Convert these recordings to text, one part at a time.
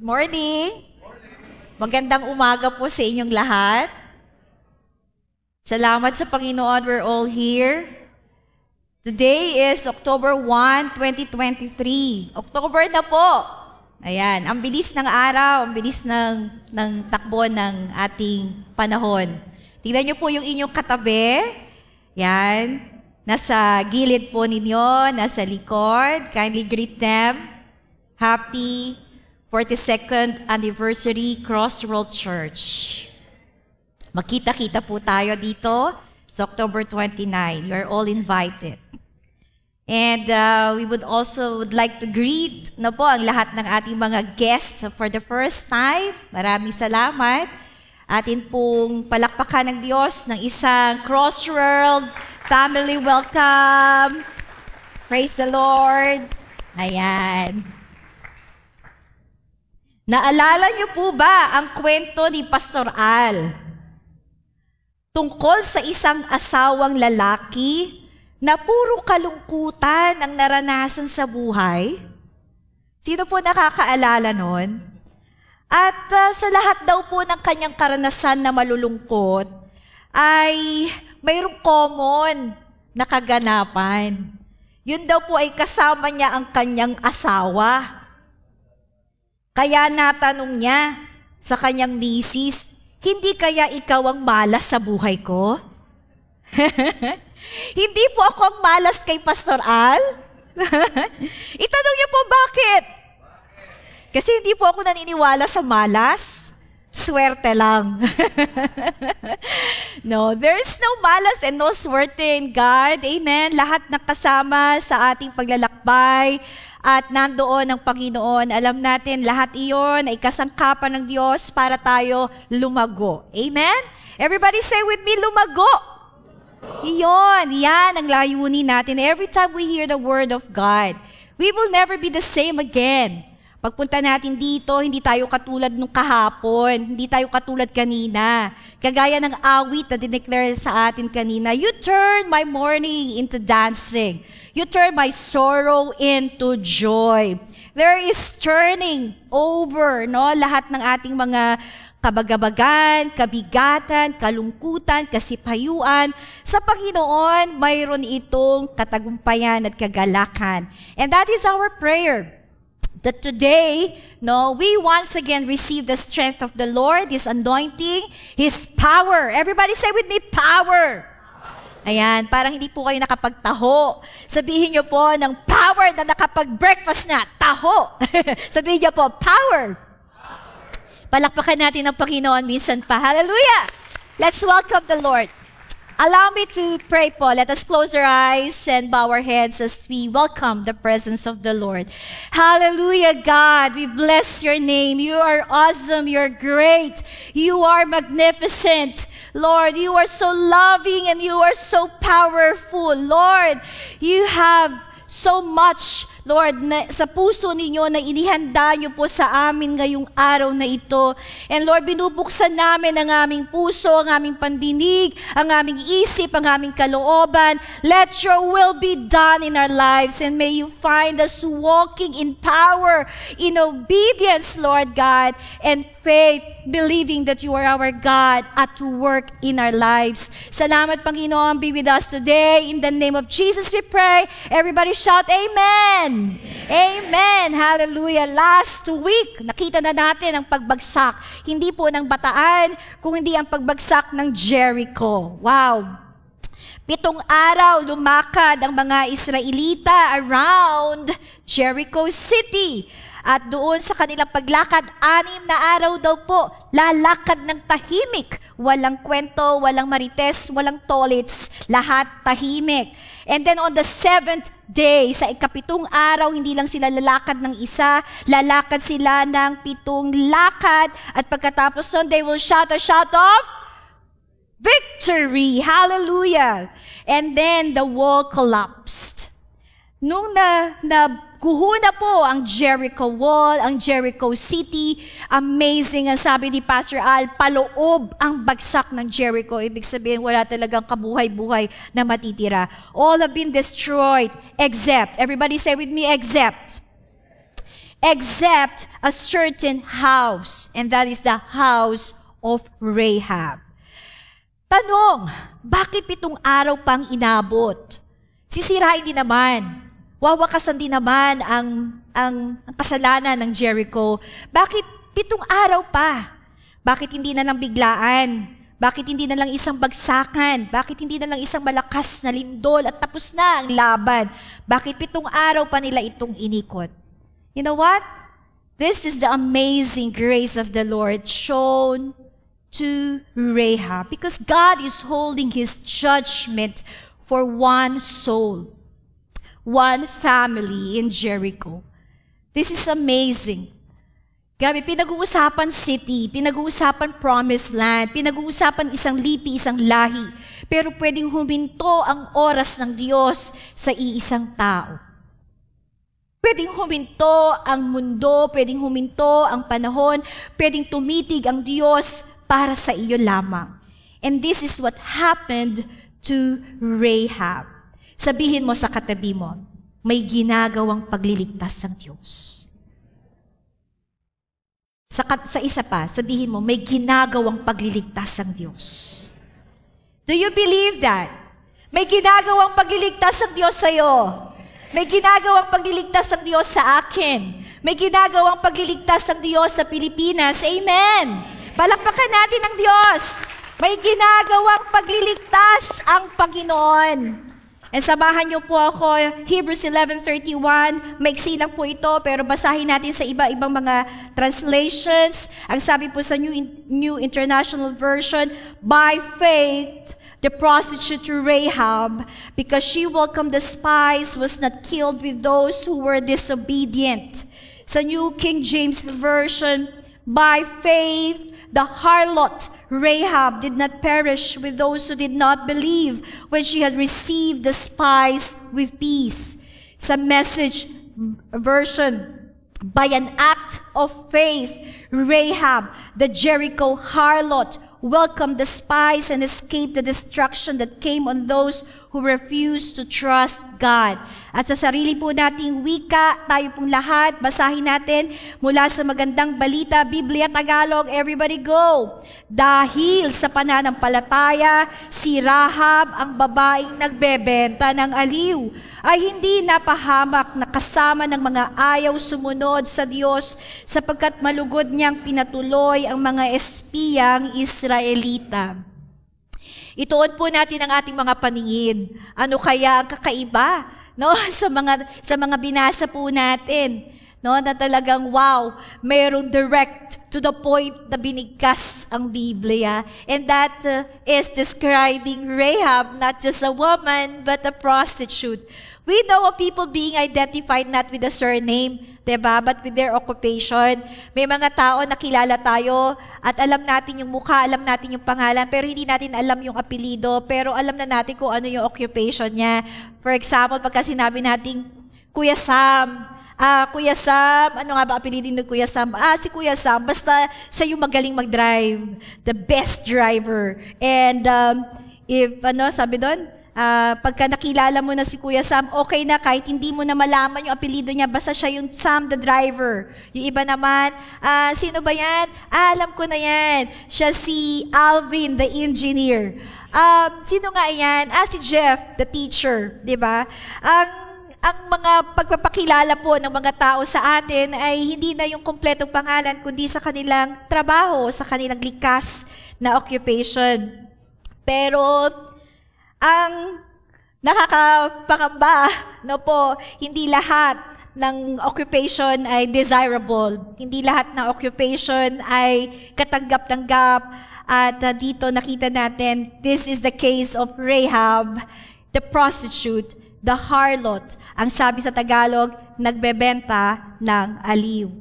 Morning! Magandang umaga po sa inyong lahat. Salamat sa Panginoon, we're all here. Today is October 1, 2023. October na po. Ayan, ang bilis ng araw, ang bilis ng takbo ng ating panahon. Tingnan niyo po yung inyong katabi. Yan, nasa gilid po ninyo, nasa likod. Kindly greet them. Happy 42nd anniversary Crossroad Church. Makita-kita po tayo dito sa October 29. You are all invited. And we would like to greet na po ang lahat ng ating mga guests for the first time. Maraming salamat. Atin pong palakpakan ng Diyos ng isang Crossroad family welcome. Praise the Lord. Ayan. Naalala niyo po ba ang kwento ni Pastor Al tungkol sa isang asawang lalaki na puro kalungkutan ang naranasan sa buhay? Sino po nakakaalala nun? At sa lahat daw po ng kanyang karanasan na malulungkot ay mayroong common na kaganapan. Yun daw po ay kasama niya ang kanyang asawa. Kaya natanong niya sa kanyang misis, hindi kaya ikaw ang malas sa buhay ko? Hindi po ako ang malas kay Pastor Al. Itanong niyo po bakit? Kasi hindi po ako naniniwala sa malas. Swerte lang. No, there's no malas and no swerte in God. Amen. Lahat nakasama sa ating paglalakbay at nandoon ang Panginoon. Alam natin, lahat iyon ay kasangkapan ng Diyos para tayo lumago. Amen? Everybody say with me, lumago. Iyon, yan ang layunin natin. Every time we hear the Word of God, we will never be the same again. Pagpunta natin dito, hindi tayo katulad nung kahapon, hindi tayo katulad kanina. Kagaya ng awit na dineclare sa atin kanina, you turn my mourning into dancing. You turn my sorrow into joy. There is turning over, no? Lahat ng ating mga kabagabagan, kabigatan, kalungkutan, kasipayuan. Sa Panginoon, mayroon itong katagumpayan at kagalakan. And that is our prayer. That today, no, we once again receive the strength of the Lord, His anointing, His power. Everybody say with me, power. Ayan, parang hindi po kayo nakapagtaho. Sabihin niyo po ng power na nakapag-breakfast na, taho. Sabihin niyo po, power. Palakpakan natin ang Panginoon minsan pa. Hallelujah! Let's welcome the Lord. Allow me to pray po. Let us close our eyes and bow our heads as we welcome the presence of the Lord. Hallelujah, God. We bless your name. You are awesome. You're great. You are magnificent. Lord, you are so loving and you are so powerful. Lord, you have so much, Lord, sa puso ninyo na inihanda nyo po sa amin ngayong araw na ito. And Lord, binubuksan namin ang aming puso, ang aming pandinig, ang aming isip, ang aming kalooban. Let your will be done in our lives and may you find us walking in power, in obedience, Lord God, and faith, believing that you are our God at work in our lives. Salamat, Panginoon. Be with us today. In the name of Jesus we pray. Everybody shout, Amen! Amen! Hallelujah! Last week, nakita na natin ang pagbagsak. Hindi po ng Bataan, kung hindi ang pagbagsak ng Jericho. Wow! 7 araw lumakad ang mga Israelita around Jericho City. At doon sa kanilang paglakad, 6 na araw daw po, lalakad ng tahimik. Walang kwento, walang marites, walang tolits, lahat tahimik. And then on the 7th day, sa 7 araw, hindi lang sila lalakad ng isa, lalakad sila ng 7 lakad. At pagkatapos nun, they will shout a shout of victory! Hallelujah! And then the wall collapsed. Nung guho na po ang Jericho Wall, ang Jericho City, amazing. Ang sabi ni Pastor Al, paloob ang bagsak ng Jericho. Ibig sabihin, wala talagang kabuhay-buhay na matitira. All have been destroyed, except, everybody say with me, except. except a certain house, and that is the house of Rahab. Tanong, bakit 7 araw pang inabot? Sisirain din naman. Wawakasan din naman ang kasalanan ng Jericho. Bakit 7 araw pa? Bakit hindi na lang biglaan? Bakit hindi na lang isang bagsakan? Bakit hindi na lang isang malakas na lindol at tapos na ang laban? Bakit 7 araw pa nila itong inikot? You know what? This is the amazing grace of the Lord shown to Rahab, because God is holding His judgment for one soul, one family in Jericho. This is amazing. Grabe, pinag-uusapan city, pinag-uusapan promised land, pinag-uusapan isang lipi, isang lahi, pero pwedeng huminto ang oras ng Diyos sa iisang tao. Pwedeng huminto ang mundo, pwedeng huminto ang panahon, pwedeng tumitig ang Diyos para sa iyo lamang. And this is what happened to Rahab. Sabihin mo sa katabi mo, may ginagawang pagliligtas ng Diyos. Sa isa pa, sabihin mo, may ginagawang pagliligtas ng Diyos. Do you believe that? May ginagawang pagliligtas ng Diyos sa iyo. May ginagawang pagliligtas ng Diyos sa akin. May ginagawang pagliligtas ng Diyos sa Pilipinas. Amen! Palakpakan natin ang Diyos. May ginagawang pagliligtas ang Panginoon. And samahan niyo po ako, Hebrews 11:31. Maiksi lang po ito, pero basahin natin sa iba-ibang mga translations. Ang sabi po sa New International Version, by faith, the prostitute Rahab, because she welcomed the spies, was not killed with those who were disobedient. Sa New King James Version, by faith, the harlot Rahab did not perish with those who did not believe when she had received the spies with peace. Sa Message Version, by an act of faith, Rahab, the Jericho harlot, welcomed the spies and escaped the destruction that came on those who refused to trust God. At sa sarili po nating wika, tayo pong lahat, basahin natin mula sa Magandang Balita, Biblia Tagalog, everybody go! Dahil sa pananampalataya, si Rahab, ang babaeng nagbebenta ng aliw, ay hindi napahamak na kasama ng mga ayaw sumunod sa Diyos, sapagkat malugod niyang pinatuloy ang mga espiyang Israelita. Ituon po natin ang ating mga paningin. Ano kaya ang kakaiba, no, sa mga binasa po natin, no, na talagang wow, mayroong direct to the point na binigkas ang Biblia. And that is describing Rahab, not just a woman, but a prostitute. We know of people being identified not with a surname, diba? But with their occupation. May mga tao na kilala tayo at alam natin yung mukha, alam natin yung pangalan, pero hindi natin alam yung apelido, pero alam na natin kung ano yung occupation niya. For example, pagka sinabi natin, Kuya Sam, ano nga ba apelidin ni Kuya Sam? Si Kuya Sam, basta siya yung magaling mag-drive, the best driver. And sabi doon, pagka nakilala mo na si Kuya Sam, okay na kahit hindi mo na malaman yung apelido niya, basta siya yung Sam the driver. Yung iba naman, sino ba yan? Alam ko na yan. Siya si Alvin the engineer. Sino nga yan? Si Jeff the teacher, di ba? Ang mga pagpapakilala po ng mga tao sa atin ay hindi na yung kompletong pangalan, kundi sa kanilang trabaho, sa kanilang likas na occupation. Pero ang nakakapangamba, no po, hindi lahat ng occupation ay desirable. Hindi lahat ng occupation ay katanggap-tanggap. At dito nakita natin, this is the case of Rahab, the prostitute, the harlot. Ang sabi sa Tagalog, nagbebenta ng aliw.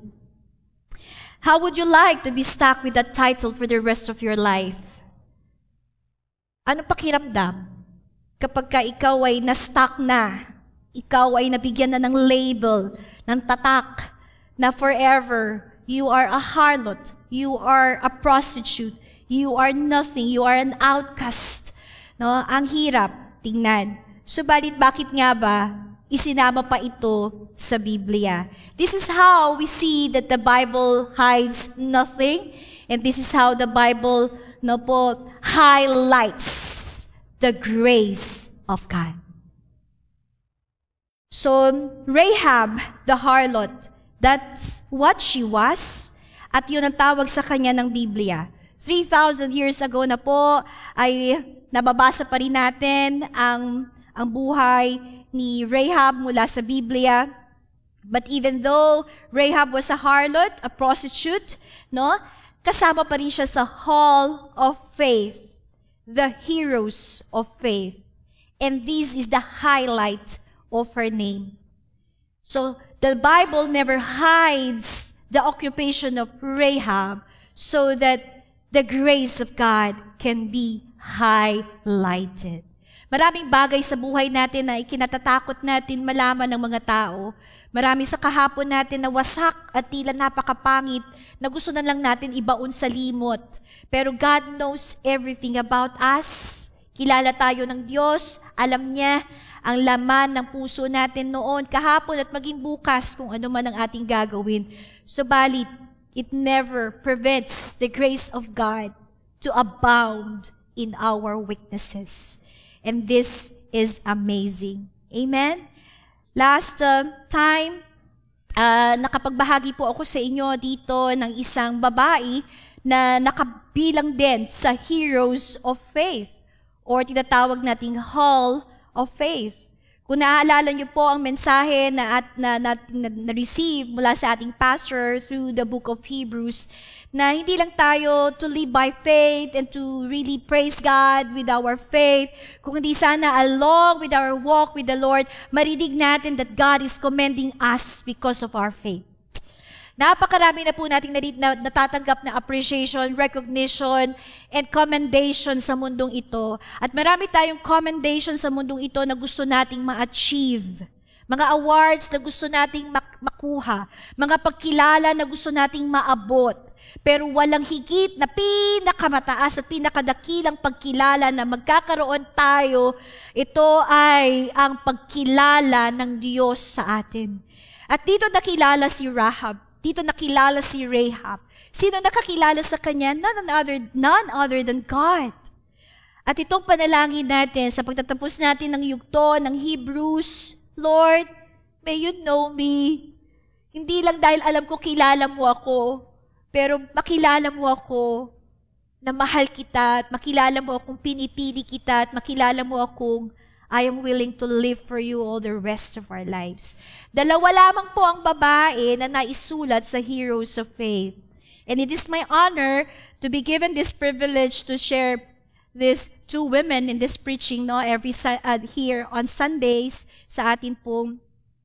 How would you like to be stuck with that title for the rest of your life? Anong pakiramdam? Kapag ka ikaw ay na-stuck na, ikaw ay nabigyan na ng label, ng tatak, na forever, you are a harlot, you are a prostitute, you are nothing, you are an outcast. No? Ang hirap, tingnan. Subalit bakit nga ba isinama pa ito sa Biblia. This is how we see that the Bible hides nothing, and this is how the Bible highlights the grace of God. So, Rahab, the harlot, that's what she was, at yun ang tawag sa kanya ng Biblia. 3,000 years ago na po, ay nababasa pa rin natin ang buhay ni Rahab mula sa Biblia. But even though Rahab was a harlot, a prostitute, kasama pa rin siya sa Hall of Faith, the heroes of faith. And this is the highlight of her name. So, the Bible never hides the occupation of Rahab so that the grace of God can be highlighted. Maraming bagay sa buhay natin na ikinatatakot natin malaman ng mga tao. Marami sa kahapon natin na wasak at tila napakapangit na gusto na lang natin ibaon sa limot. Pero God knows everything about us. Kilala tayo ng Diyos. Alam niya ang laman ng puso natin noon, kahapon at maging bukas kung ano man ang ating gagawin. Subalit, it never prevents the grace of God to abound in our weaknesses. And this is amazing. Amen? Last time, nakapagbahagi po ako sa inyo dito ng isang babae na nakabilang din sa Heroes of Faith or tinatawag nating Hall of Faith. Kung naaalala niyo po ang mensahe na receive mula sa ating pastor through the book of Hebrews, na hindi lang tayo to live by faith and to really praise God with our faith, kung hindi sana along with our walk with the Lord, marinig natin that God is commending us because of our faith. Napakarami na po nating natatanggap na appreciation, recognition, and commendation sa mundong ito. At marami tayong commendation sa mundong ito na gusto nating ma-achieve. Mga awards na gusto nating makuha. Mga pagkilala na gusto nating maabot. Pero walang higit na pinakamataas at pinakadakilang pagkilala na magkakaroon tayo. Ito ay ang pagkilala ng Diyos sa atin. At dito nakilala si Rahab. Dito nakilala si Rahab. Sino nakakilala sa kanya? None other than God. At itong panalangin natin sa pagtatapos natin ng yugto ng Hebrews, Lord, may you know me. Hindi lang dahil alam ko kilala mo ako, pero makilala mo ako na mahal kita at makilala mo akong pinipili kita at makilala mo akong I am willing to live for you all the rest of our lives. Dalawa lamang po ang babae na naisulat sa Heroes of Faith. And it is my honor to be given this privilege to share these two women in this preaching here on Sundays sa atin pong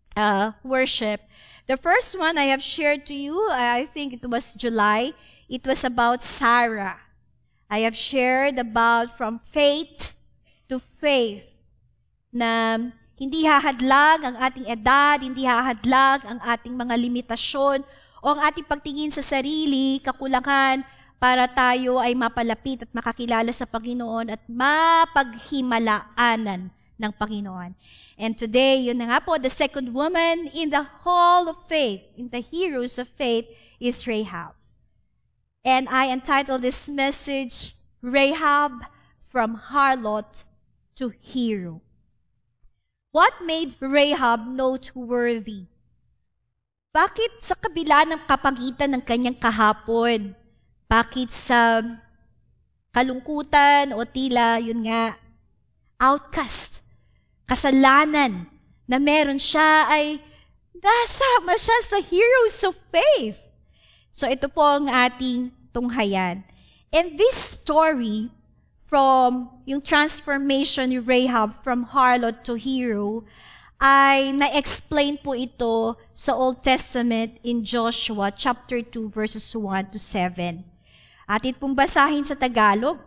worship. The first one I have shared to you, I think it was July. It was about Sarah. I have shared about from faith to faith, na hindi hahadlag ang ating edad, hindi hahadlag ang ating mga limitasyon o ang ating pagtingin sa sarili, kakulangan, para tayo ay mapalapit at makakilala sa Panginoon at mapaghimalaanan ng Panginoon. And today, yun na nga po, the second woman in the Hall of Faith, in the Heroes of Faith, is Rahab. And I entitled this message, Rahab from Harlot to Hero. What made Rahab noteworthy? Bakit sa kabila ng kapagitan ng kanyang kahapon? Bakit sa kalungkutan o tila, yun nga, outcast, kasalanan na meron siya ay nasama siya sa Heroes of Faith? So ito po ang ating tunghayan. And this story from yung transformation ni Rahab from harlot to hero, ay na-explain po ito sa Old Testament in Joshua chapter 2 verses 1 to 7. Atin pong basahin sa Tagalog.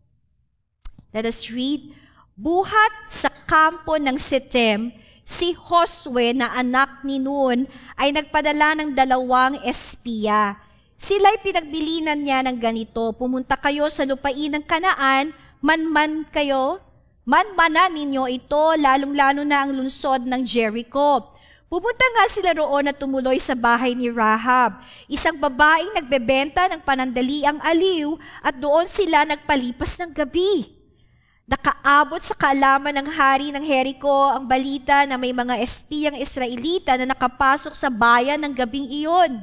Let us read. Buhat sa kampo ng Sitem, si Josue na anak ni Nun ay nagpadala ng 2 espiya. Sila'y pinagbilinan niya ng ganito, pumunta kayo sa lupain ng Kanaan, man kayo, Manmanan ninyo ito, lalong-lalo na ang lungsod ng Jericho. Pupunta nga sila roon at tumuloy sa bahay ni Rahab, isang babaeng nagbebenta ng panandaliang aliw, at doon sila nagpalipas ng gabi. Nakaabot sa kaalaman ng hari ng Jericho ang balita na may mga espiyang Israelita na nakapasok sa bayan ng gabing iyon.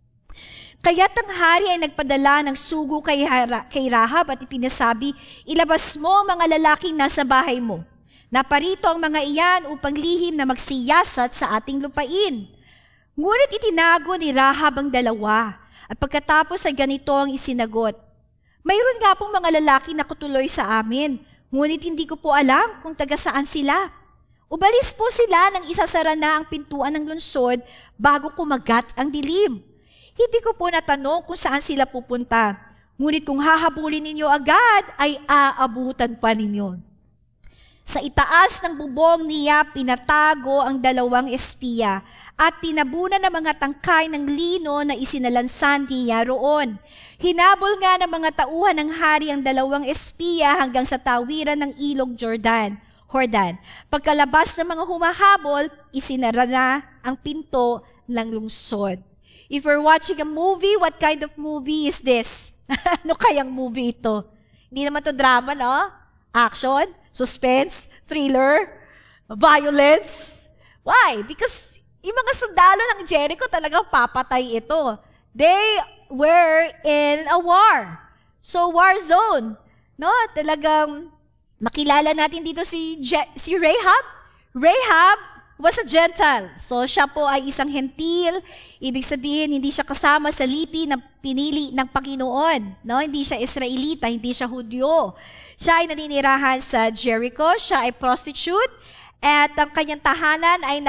Kaya't ang hari ay nagpadala ng sugo kay Rahab at ipinasabi, ilabas mo ang mga lalaking nasa bahay mo. Naparito ang mga iyan upang lihim na magsiyasat sa ating lupain. Ngunit itinago ni Rahab ang dalawa, at pagkatapos ay ganito ang isinagot. Mayroon nga pong mga lalaki na kutuloy sa amin, ngunit hindi ko po alam kung taga saan sila. Ubalis po sila nang isasara na ang pintuan ng lungsod bago kumagat ang dilim. Hindi ko po natanong kung saan sila pupunta. Ngunit kung hahabulin ninyo agad, ay aabutan pa ninyo. Sa itaas ng bubong niya, pinatago ang dalawang espiya at tinabunan ng mga tangkay ng lino na isinalansan niya roon. Hinabol nga ng mga tauhan ng hari ang dalawang espiya hanggang sa tawiran ng ilog Jordan. Pagkalabas ng mga humahabol, isinara na ang pinto ng lungsod. If you're watching a movie, what kind of movie is this? Ano kayang movie ito? Hindi naman to drama, no? Action, suspense, thriller, violence. Why? Because yung mga sundalo ng Jericho talagang papatay ito. They were in a war. So, war zone. No? Talagang makilala natin dito si Rahab. Rahab was a Gentile. So, siya po ay isang hentil. Ibig sabihin, hindi siya kasama sa lipi na pinili ng Panginoon. No? Hindi siya Israelita, hindi siya Hudyo. Siya ay naninirahan sa Jericho. Siya ay prostitute. At ang kanyang tahanan ay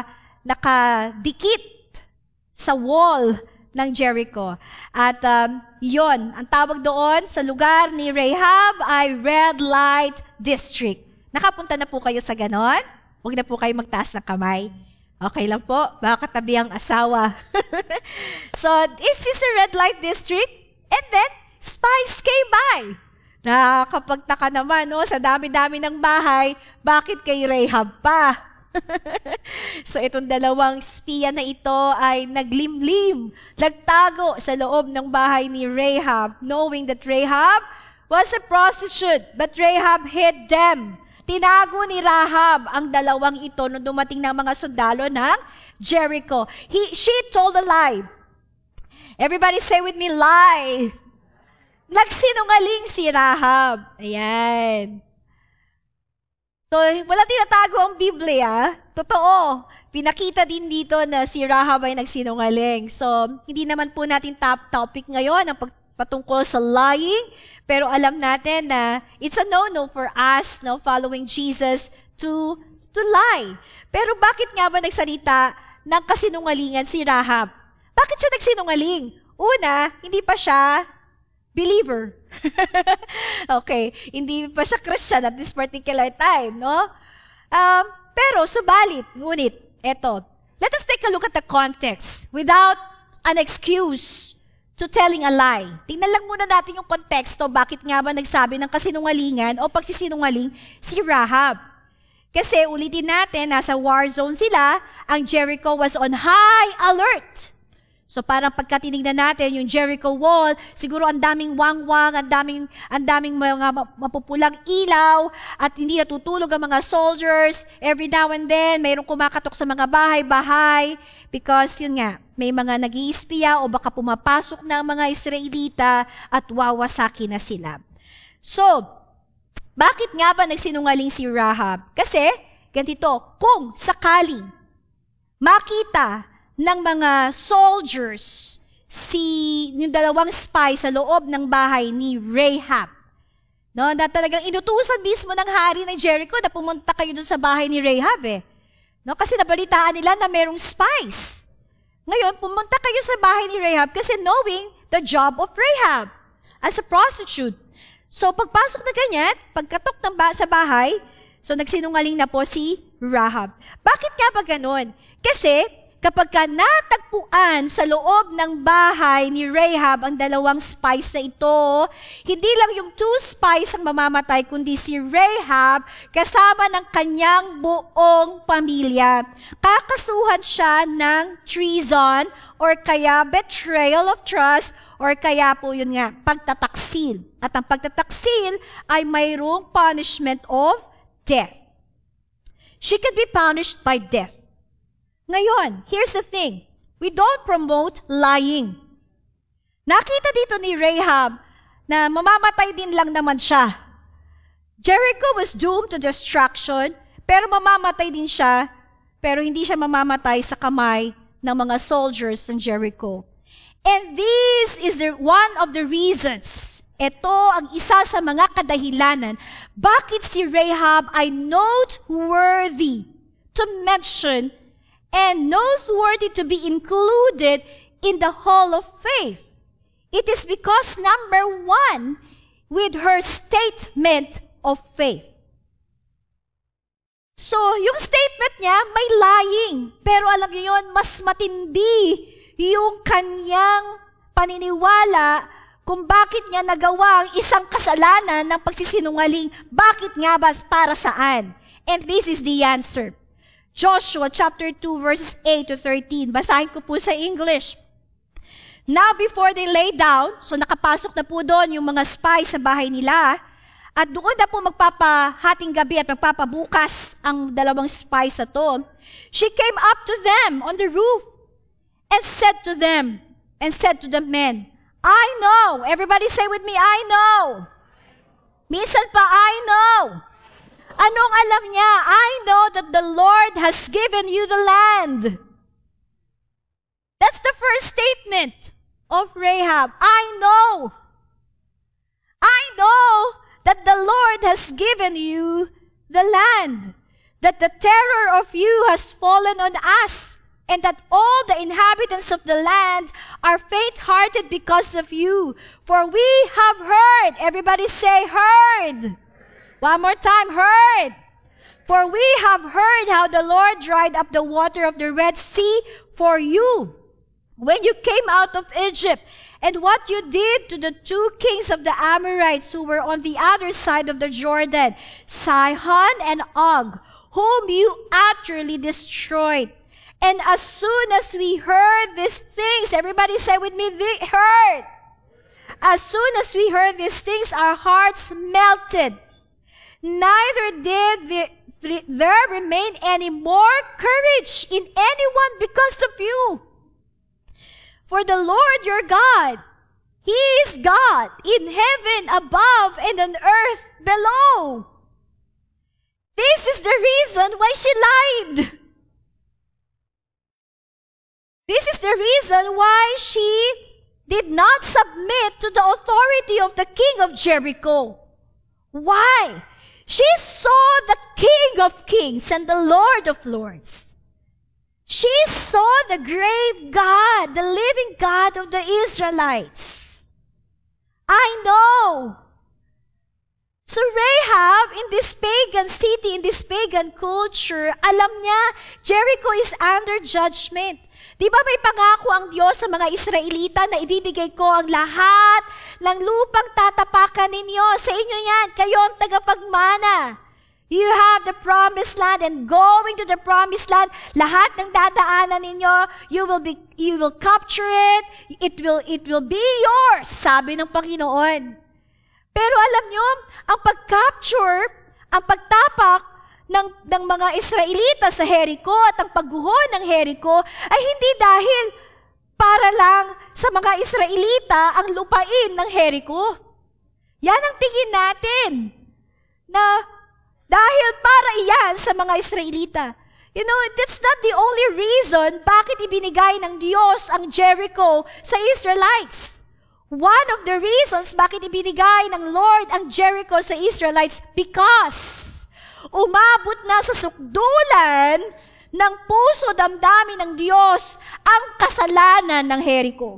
nakadikit sa wall ng Jericho. At yon, ang tawag doon sa lugar ni Rahab ay Red Light District. Nakapunta na po kayo sa ganon? Huwag na po kayo magtaas ng kamay. Okay lang po, baka katabi ang asawa. So, this is a red light district, and then, spies came by. Nakakapagtaka naman, no? Sa dami-dami ng bahay, bakit kay Rahab pa? So, itong dalawang espiya na ito ay naglimlim, nagtago sa loob ng bahay ni Rahab, knowing that Rahab was a prostitute, but Rahab hid them. Tinago ni Rahab ang dalawang ito nung dumating ng mga sundalo ng Jericho. She told a lie. Everybody say with me, lie. Nagsinungaling si Rahab. Ayan. So, wala tinatago ang Biblia. Totoo. Pinakita din dito na si Rahab ay nagsinungaling. So, hindi naman po natin top topic ngayon ang patungkol sa lying. Pero alam natin na it's a no-no for us, no, following Jesus, to lie. Pero bakit nga ba nagsalita ng kasinungalingan si Rahab? Bakit siya nagsinungaling? Una, hindi pa siya believer. Okay, hindi pa siya Christian at this particular time, no? Pero subalit, ngunit, eto, let us take a look at the context without an excuse to telling a lie. Tingnan lang muna natin yung konteksto, bakit nga ba nagsabi ng kasinungalingan o pagsisinungaling si Rahab. Kasi ulitin natin, nasa war zone sila, ang Jericho was on high alert. So parang pagka tinignan natin yung Jericho wall, siguro ang daming wangwang, ang daming mga mapupulang ilaw, at hindi natutulog ang mga soldiers. Every now and then, mayroong kumakatok sa mga bahay-bahay, because yun nga, may mga nag-iispiya o baka pumapasok na ang mga Israelita at wawasakin na sila. So, bakit nga ba nagsinungaling si Rahab? Kasi, ganito, kung sakaling makita ng mga soldiers yung dalawang spy sa loob ng bahay ni Rahab, no, na talagang inutusan mismo ng hari ng Jericho na pumunta kayo doon sa bahay ni Rahab no, kasi nabalitaan nila na merong spies. Ngayon, pumunta kayo sa bahay ni Rahab kasi knowing the job of Rahab as a prostitute. So, pagpasok na ganyan, pagkatok sa bahay, so nagsinungaling na po si Rahab. Bakit nga ba ganun? Kasi, kapag ka natagpuan sa loob ng bahay ni Rahab ang dalawang spies na ito, hindi lang yung 2 spies ang mamamatay, kundi si Rahab kasama ng kanyang buong pamilya. Kakasuhan siya ng treason or kaya betrayal of trust or kaya po yun nga, pagtataksil. At ang pagtataksil ay mayroong punishment of death. She could be punished by death. Ngayon, here's the thing. We don't promote lying. Nakita dito ni Rahab na mamamatay din lang naman siya. Jericho was doomed to destruction, pero mamamatay din siya, pero hindi siya mamamatay sa kamay ng mga soldiers ng Jericho. And this is one of the reasons, ito ang isa sa mga kadahilanan, bakit si Rahab ay noteworthy to mention and noteworthy to be included in the hall of faith. It is because, number 1, with her statement of faith. So, yung statement niya, may lying. Pero alam niyo yun, mas matindi yung kanyang paniniwala kung bakit niya nagawa ang isang kasalanan ng pagsisinungaling. Bakit nga ba? Para saan? And this is the answer. Joshua chapter 2 verses 8 to 13. Basahin ko po sa English. Now before they lay down, so nakapasok na po doon yung mga spies sa bahay nila, at doon na po magpapahating gabi at magpapabukas ang dalawang spies na to, she came up to them on the roof and said to the men, I know. Everybody say with me, I know. Minsan pa, I know. Anong alam niya? I know that the Lord has given you the land. That's the first statement of Rahab. I know. I know that the Lord has given you the land, that the terror of you has fallen on us, and that all the inhabitants of the land are faint-hearted because of you. For we have heard. Everybody say, heard. One more time, heard. For we have heard how the Lord dried up the water of the Red Sea for you when you came out of Egypt, and what you did to the 2 kings of the Amorites who were on the other side of the Jordan, Sihon and Og, whom you utterly destroyed. And as soon as we heard these things, everybody say with me, heard. As soon as we heard these things, our hearts melted. Neither did there remain any more courage in anyone because of you. For the Lord your God, He is God in heaven above and on earth below. This is the reason why she lied. This is the reason why she did not submit to the authority of the king of Jericho. Why? She saw the King of Kings and the Lord of Lords. She saw the great God, the living God of the Israelites. I know. So Rahab, in this pagan city, in this pagan culture, alam niya, Jericho is under judgment. Di ba may pangako ang Diyos sa mga Israelita na ibibigay ko ang lahat ng lupang tatapakan ninyo? Sa inyo yan, kayo ang tagapagmana. You have the promised land, and going to the promised land, lahat ng dadaanan ninyo, you will capture it. It will be yours, sabi ng Panginoon. Pero alam nyo, ang pag-capture, ang pagtapak ng mga Israelita sa Jericho at ang pagguho ng Jericho ay hindi dahil para lang sa mga Israelita ang lupain ng Jericho. Yan ang tingin natin na dahil para iyan sa mga Israelita. You know, that's not the only reason bakit ibinigay ng Diyos ang Jericho sa Israelites. One of the reasons bakit ibinigay ng Lord ang Jericho sa Israelites, because umabot na sa sukdulan ng puso damdamin ng Diyos ang kasalanan ng Jericho.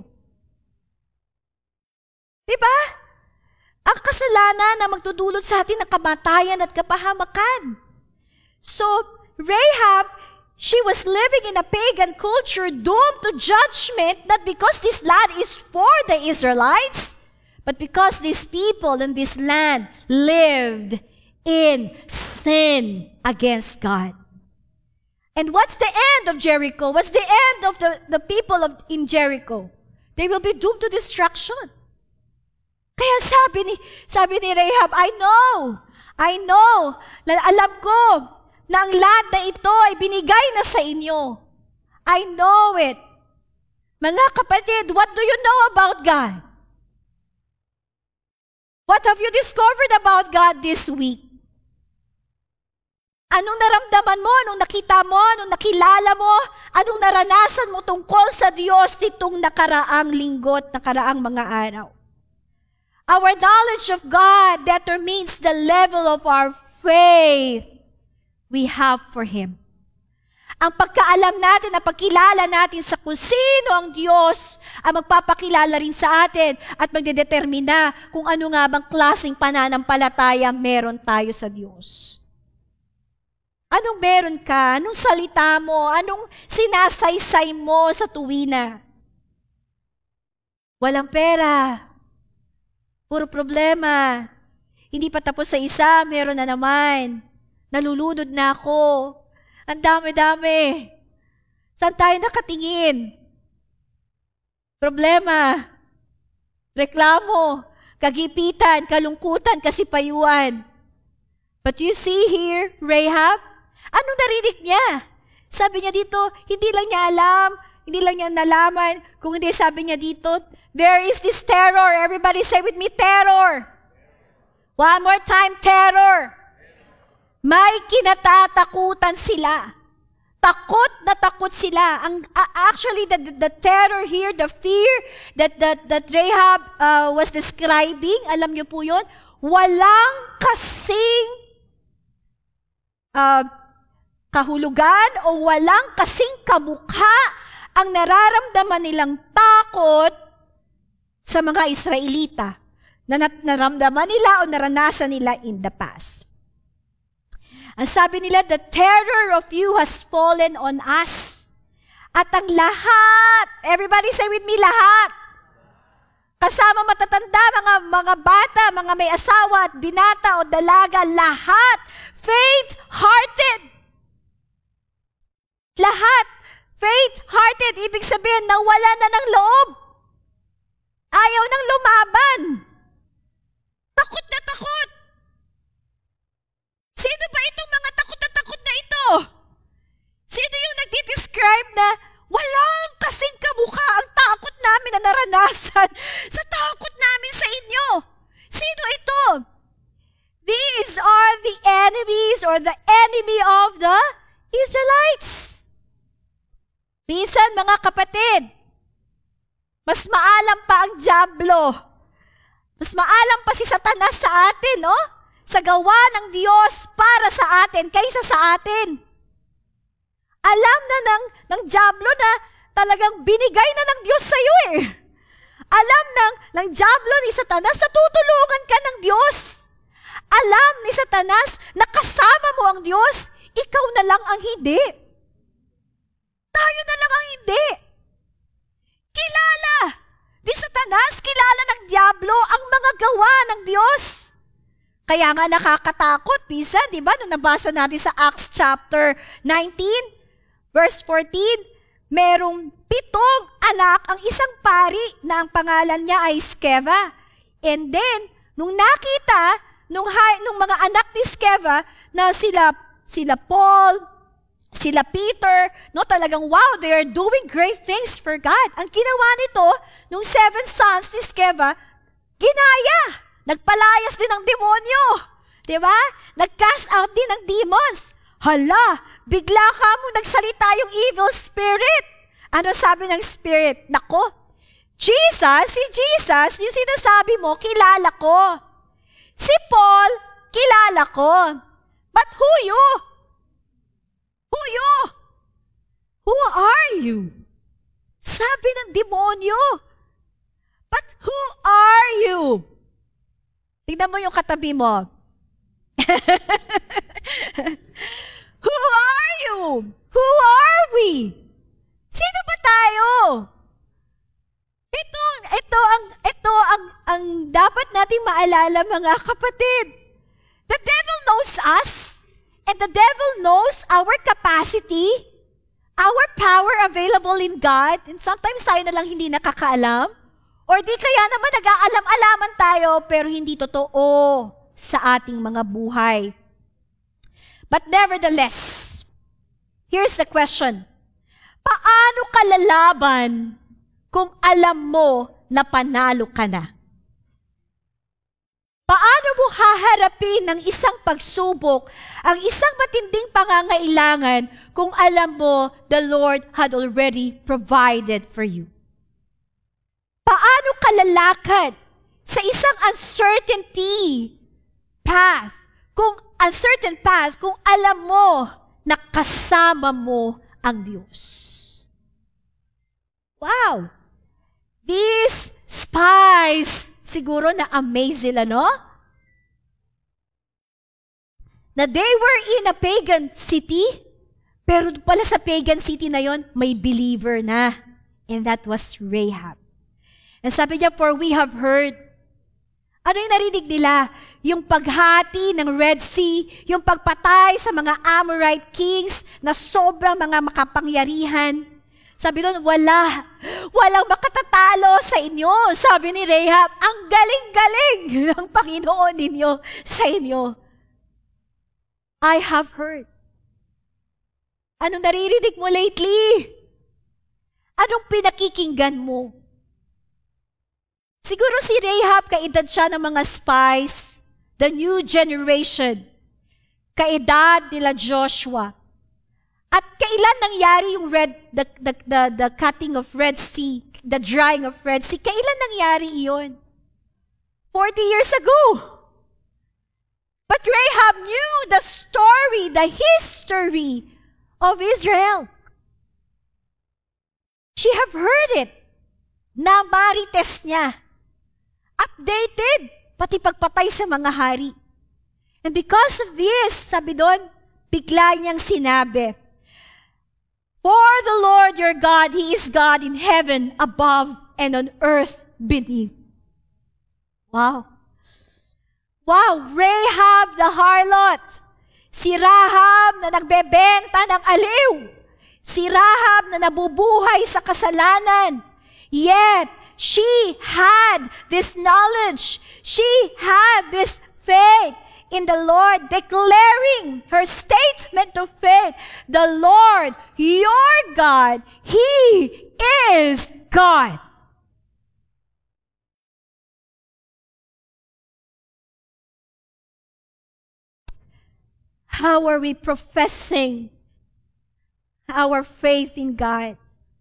Diba? Ang kasalanan na magdudulot sa atin ng kamatayan at kapahamakan. So, Rahab, she was living in a pagan culture doomed to judgment, not because this land is for the Israelites, but because these people in this land lived in sin against God. And what's the end of Jericho? What's the end of the people in Jericho? They will be doomed to destruction. Kaya sabi ni Rahab, I know, alam ko na ang land na ito ay binigay na sa inyo. I know it. Mga kapatid, what do you know about God? What have you discovered about God this week? Anong naramdaman mo? Anong nakita mo? Anong nakilala mo? Anong naranasan mo tungkol sa Diyos itong nakaraang linggo at nakaraang mga araw? Our knowledge of God determines the level of our faith we have for Him. Ang pagkaalam natin, ang pagkilala natin sa kung sino ang Diyos ang magpapakilala rin sa atin at magdedetermina kung ano nga bang klaseng pananampalataya meron tayo sa Diyos. Anong meron ka? Anong salita mo? Anong sinasaysay mo sa tuwina? Walang pera. Puro problema. Hindi pa tapos sa isa, meron na naman. Nalulunod na ako. Ang dami-dami. Saan tayo nakatingin? Problema. Reklamo. Kagipitan, kalungkutan, kasipayuan. But you see here, Rahab, anong narinig niya? Sabi niya dito, hindi lang niya alam, hindi lang niya nalaman, kung hindi sabi niya dito, there is this terror. Everybody say with me, terror. One more time, terror. May kinatatakutan sila. Takot na takot sila. Actually, the terror here, the fear that Rahab was describing, alam niyo po yun, walang kasing kahulugan o walang kasing kamukha ang nararamdaman nilang takot sa mga Israelita na naramdaman nila o naranasan nila in the past. Ang sabi nila, the terror of you has fallen on us. At ang lahat, everybody say with me, lahat. Kasama matatanda, mga bata, mga may asawa at binata o dalaga, lahat, faint-hearted. Lahat, faint-hearted, ibig sabihin, nawala na ng loob. Ayaw nang lumaban. Takot na takot. Sino ba itong mga takot na takot na ito? Sino yung nagdi-describe na walang kasing kamukha ang takot namin na naranasan sa takot namin sa inyo? Sino ito? These are the enemies or the enemy of the Israelites. Minsan, mga kapatid, mas maalam pa ang dyablo. Mas maalam pa si Satanas sa atin, no? Sa gawa ng Diyos para sa atin kaysa sa atin. Alam na ng dyablo na talagang binigay na ng Diyos sa iyo eh. Alam ng dyablo ni Satanas na tutulungan ka ng Diyos. Alam ni Satanas na kasama mo ang Diyos, ikaw na lang ang hindi. Tayo na lang ang hindi. Kilala ni Satanas, kilala ng dyablo ang mga gawa ng Diyos. Kaya nga nakakatakot, Pisa, di ba? Nung nabasa natin sa Acts chapter 19, verse 14, merong 7 anak ang isang pari na ang pangalan niya ay Sceva. And then, nung nakita, nung mga anak ni Sceva na sila Paul, sila Peter, no, talagang wow, they are doing great things for God. Ang ginawa nito, nung 7 sons ni Sceva, ginaya. Nagpalayas din ng demonyo. Di ba? Nag-cast out din ng demons. Hala, bigla ka mo nagsalita yung evil spirit. Ano sabi ng spirit? Nako, si Jesus, yung sinasabi mo, kilala ko. Si Paul, kilala ko. But who you? Who you? Who are you? Sabi ng demonyo. But who are you? Tingnan mo yung katabi mo. Who are you? Who are we? Sino ba tayo? Ito ang dapat nating maalala, mga kapatid. The devil knows us, and the devil knows our capacity, our power available in God, and sometimes tayo na lang hindi nakakaalam, or di kaya naman nag-aalam-alaman tayo, pero hindi totoo sa ating mga buhay. But nevertheless, here's the question. Paano ka lalaban kung alam mo na panalo ka na? Paano mo haharapin ng isang pagsubok, ang isang matinding pangangailangan kung alam mo the Lord had already provided for you? Paano ka lalakad sa isang uncertain path kung alam mo na kasama mo ang Diyos? Wow! These spies, siguro na-amaze sila, no? Na they were in a pagan city, pero pala sa pagan city na yon, may believer na. And that was Rahab. And sabi niya, for we have heard. Ano yung narinig nila? Yung paghati ng Red Sea, yung pagpatay sa mga Amorite kings na sobrang mga makapangyarihan. Sabi doon, walang makatatalo sa inyo. Sabi ni Rahab, ang galing-galing ng Panginoon ninyo sa inyo. I have heard. Anong naririnig mo lately? Anong pinakikinggan mo? Siguro si Rahab, kaedad siya ng mga spies, the new generation, kaedad nila Joshua. At kailan nangyari yung the cutting of Red Sea, the drying of Red Sea? Kailan nangyari iyon? 40 years ago. But Rahab knew the story, the history of Israel. She have heard it. Namarites niya. Updated. Pati pagpatay sa mga hari. And because of this, sabi doon, bigla niyang sinabi, for the Lord your God, He is God in heaven above and on earth beneath. Wow. Wow, Rahab the harlot. Si Rahab na nagbebenta ng aliw. Si Rahab na nabubuhay sa kasalanan. Yet, she had this knowledge. She had this faith in the Lord, declaring her statement of faith, the Lord, your God, He is God. How are we professing our faith in God?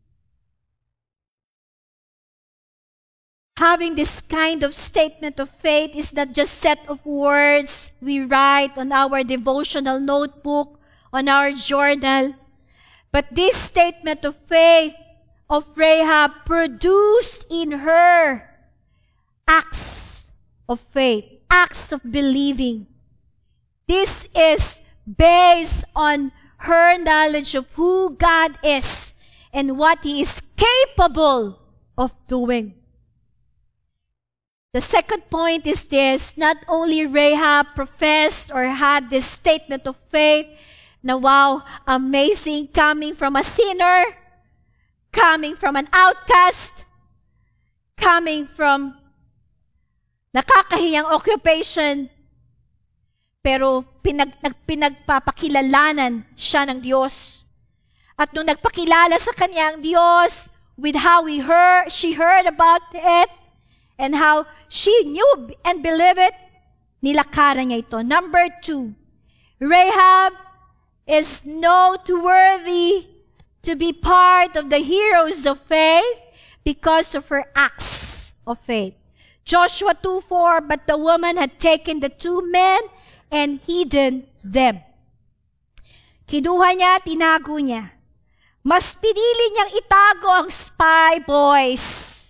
Having this kind of statement of faith is not just set of words we write on our devotional notebook, on our journal, but this statement of faith of Rahab produced in her acts of faith, acts of believing. This is based on her knowledge of who God is and what He is capable of doing. The second point is this, not only Rahab professed or had this statement of faith, na wow, amazing, coming from a sinner, coming from an outcast, coming from nakakahiyang occupation, pero pinagpapakilalanan siya ng Diyos. At nung nagpakilala sa kanya ang Diyos, with how she heard about it, and how she knew and believed it, nilakaran niya ito. Number 2, Rahab is noteworthy to be part of the heroes of faith because of her acts of faith. Joshua 2:4, but the woman had taken the 2 men and hidden them. Kinuha niya, tinago niya. Mas pinili niyang itago ang spy boys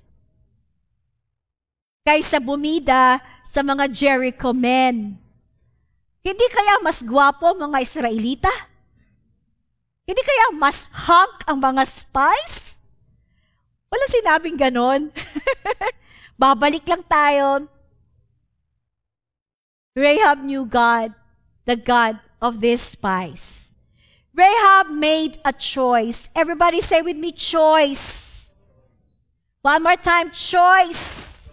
kaysa bumida sa mga Jericho men. Hindi kaya mas gwapo mga Israelita? Hindi kaya mas hunk ang mga spies? Wala sinabing ganon. Babalik lang tayo. Rahab knew God, the God of these spies. Rahab made a choice. Everybody say with me, choice. One more time, choice.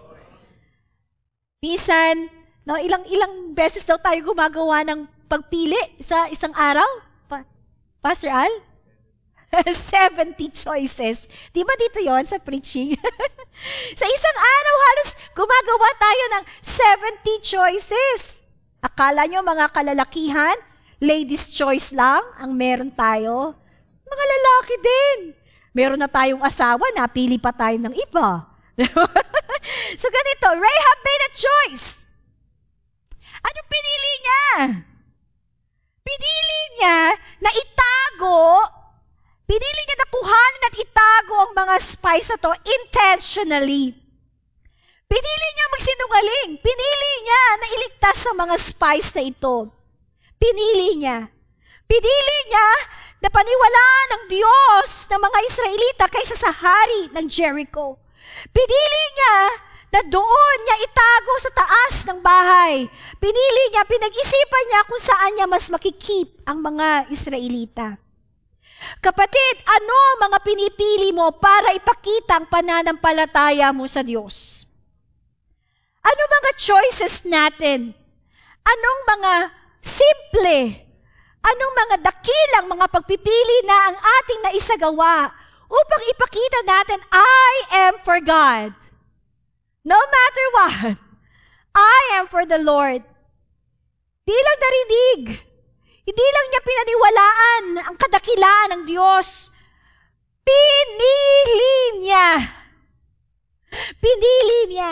Minsan, no, ilang beses daw tayo gumagawa ng pagpili sa isang araw? Pastor Al? 70 choices. Di ba dito yon sa preaching? Sa isang araw, halos gumagawa tayo ng 70 choices. Akala nyo mga kalalakihan, ladies' choice lang ang meron tayo? Mga lalaki din. Meron na tayong asawa, napili pa tayo ng iba. So ganito, Rahab made a choice. Anong pinili niya? Pinili niya na pinili niya na kuhanin at itago ang mga spies na to intentionally. Pinili niya magsinungaling. Pinili niya na iligtas sa mga spies na ito. Pinili niya. Pinili niya na paniwalaan ng Diyos ng mga Israelita kaysa sa hari ng Jericho. Pinili niya na doon niya itago sa taas ng bahay. Pinili niya, pinag-isipan niya kung saan niya mas makikip ang mga Israelita. Kapatid, ano mga pinipili mo para ipakita ang pananampalataya mo sa Diyos? Ano mga choices natin? Anong mga simple, anong mga dakilang mga pagpipili na ang ating naisagawa upang ipakita natin, I am for God. No matter what, I am for the Lord. Di lang narinig. Hindi lang niya pinaniwalaan ang kadakilaan ng Diyos. Pinili niya. Pinili niya.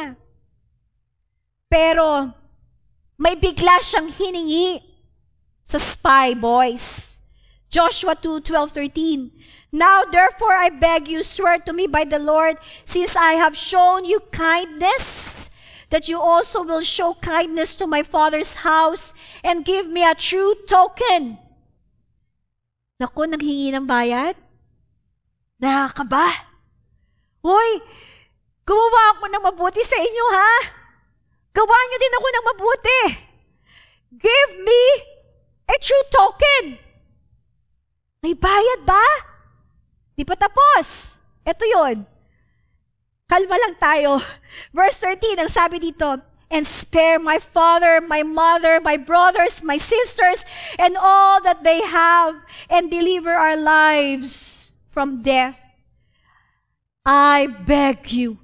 Pero may bigla siyang hiningi sa spy boys. Joshua 2:12-13. Now therefore I beg you, swear to me by the Lord, since I have shown you kindness, that you also will show kindness to my father's house and give me a true token. Naku, nanghingi ng bayad? Nakakaba? Hoy, gumawa ako ng mabuti sa inyo, ha? Gawa niyo din ako ng mabuti. Give me a true token. May bayad ba? Di pa tapos. Ito yun. Kalma lang tayo. Verse 13, ang sabi dito, and spare my father, my mother, my brothers, my sisters, and all that they have, and deliver our lives from death. I beg you.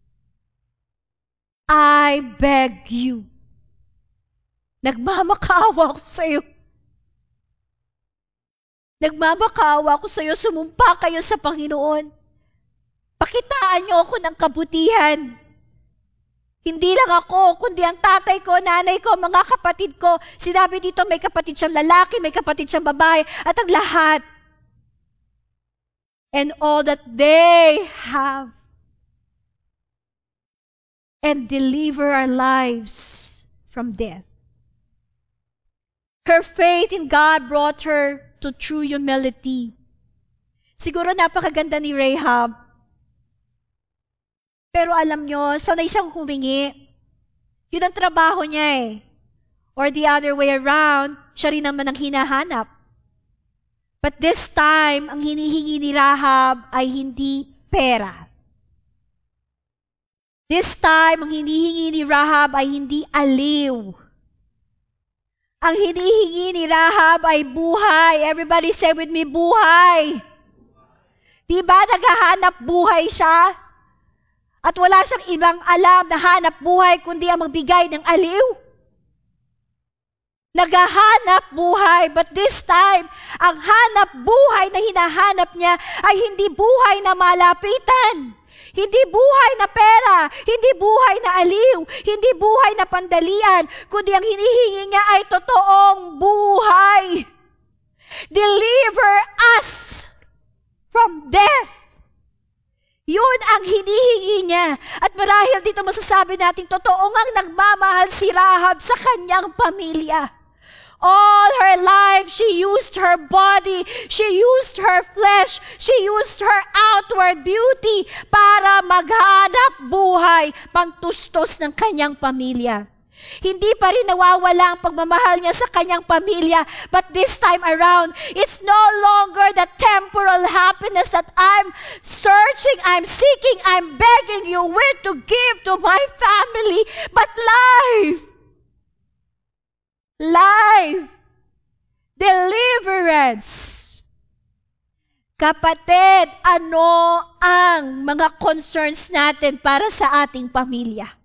I beg you. Nagmamakaawa ako sa iyo. Nagmamakaawa ako sa iyo, sumumpa kayo sa Panginoon. Pakitaan niyo ako ng kabutihan. Hindi lang ako, kundi ang tatay ko, nanay ko, mga kapatid ko. Sinabi dito, may kapatid siyang lalaki, may kapatid siyang babae, at ang lahat. And all that they have. And deliver our lives from death. Her faith in God brought her to true humility. Siguro napakaganda ni Rahab. Pero alam nyo, sanay siyang humingi. Yun ang trabaho niya eh. Or the other way around, siya rin naman ang hinahanap. But this time, ang hinihingi ni Rahab ay hindi pera. This time, ang hinihingi ni Rahab ay hindi aliw. Ang hinihingi ni Rahab ay buhay. Everybody say with me, buhay. Diba naghahanap buhay siya? At wala siyang ibang alam na hanap buhay kundi ang magbigay ng aliw. Naghahanap buhay, but this time, ang hanap buhay na hinahanap niya ay hindi buhay na malapitan. Hindi buhay na pera, hindi buhay na aliw, hindi buhay na pandalian, kundi ang hinihingi niya ay totoong buhay. Deliver us from death. Yun ang hinihingi niya. At marahil dito masasabi natin, totoo ngang nagmamahal si Rahab sa kanyang pamilya. All her life, she used her body, she used her flesh, she used her outward beauty para maghanap buhay, pantustos ng kanyang pamilya. Hindi pa rin nawawala ang pagmamahal niya sa kanyang pamilya. But this time around, it's no longer the temporal happiness that I'm searching, I'm seeking, I'm begging you with to give to my family, but life. Life. Deliverance. Kapatid, ano ang mga concerns natin para sa ating pamilya?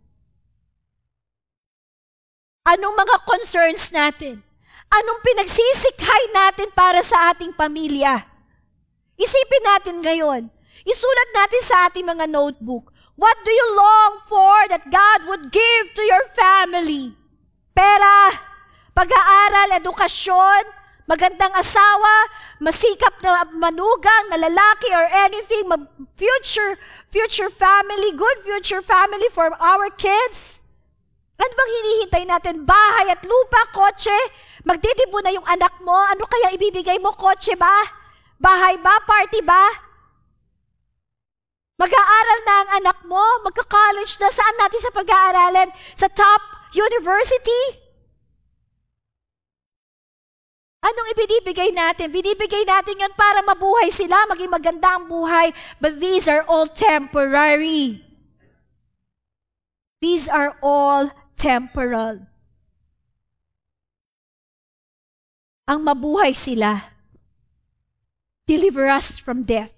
Anong mga concerns natin? Anong pinagsisikhay natin para sa ating pamilya? Isipin natin ngayon. Isulat natin sa ating mga notebook. What do you long for that God would give to your family? Pera, pag-aaral, edukasyon, magandang asawa, masikap na manugang, na lalaki or anything, future family, good future family for our kids. Ano bang hinihintay natin? Bahay at lupa, kotse? Magtitipon na yung anak mo? Ano kaya ibibigay mo? Kotse ba? Bahay ba? Party ba? Mag-aaral na ang anak mo? Magka-college na? Saan natin siya pag-aaralin? Sa top university? Anong ibinibigay natin? Binibigay natin yon para mabuhay sila, maging maganda ang buhay. But these are all temporary. These are all temporal. Ang mabuhay sila. Deliver us from death.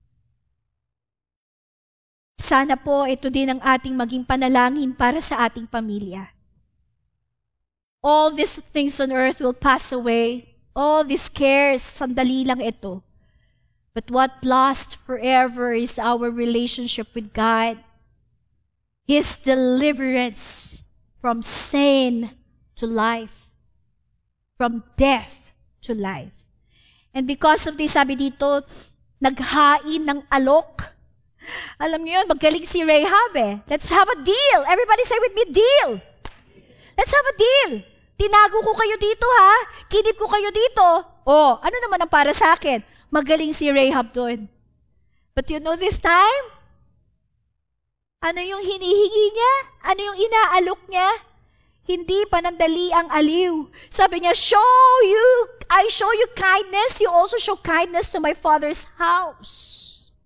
Sana po ito din ang ating maging panalangin para sa ating pamilya. All these things on earth will pass away. All these cares, sandali lang ito. But what lasts forever is our relationship with God. His deliverance from sin to life. From death to life. And because of this, sabi dito, naghain ng alok. Alam niyo yun, magaling si Rahab eh. Let's have a deal. Everybody say with me, deal. Let's have a deal. Tinago ko kayo dito ha. Kinip ko kayo dito. Oh, ano naman ang para sa akin? Magaling si Rahab doon. But you know this time? Ano yung hinihingi niya? Ano yung inaalok niya? Hindi panandali ang aliw. Sabi niya, I show you kindness, you also show kindness to my father's house.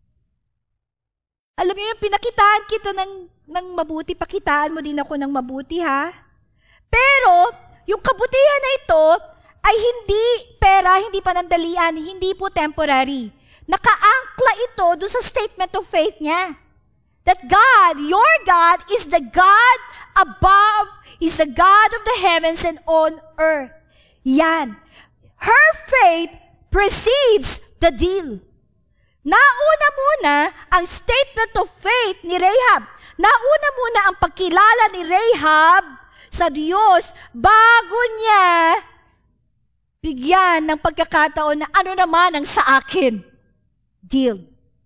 Alam niyo yung pinakitaan kita ng mabuti, pakitaan mo din ako ng mabuti ha. Pero, yung kabutihan na ito ay hindi pera, hindi panandalian, hindi po temporary. Nakaangkla ito doon sa statement of faith niya. That God, your God, is the God above, is the God of the heavens and on earth. Yan. Her faith precedes the deal. Nauna muna ang statement of faith ni Rahab. Nauna muna ang pagkilala ni Rahab sa Diyos bago niya bigyan ng pagkakataon na ano naman ang sa akin. Deal.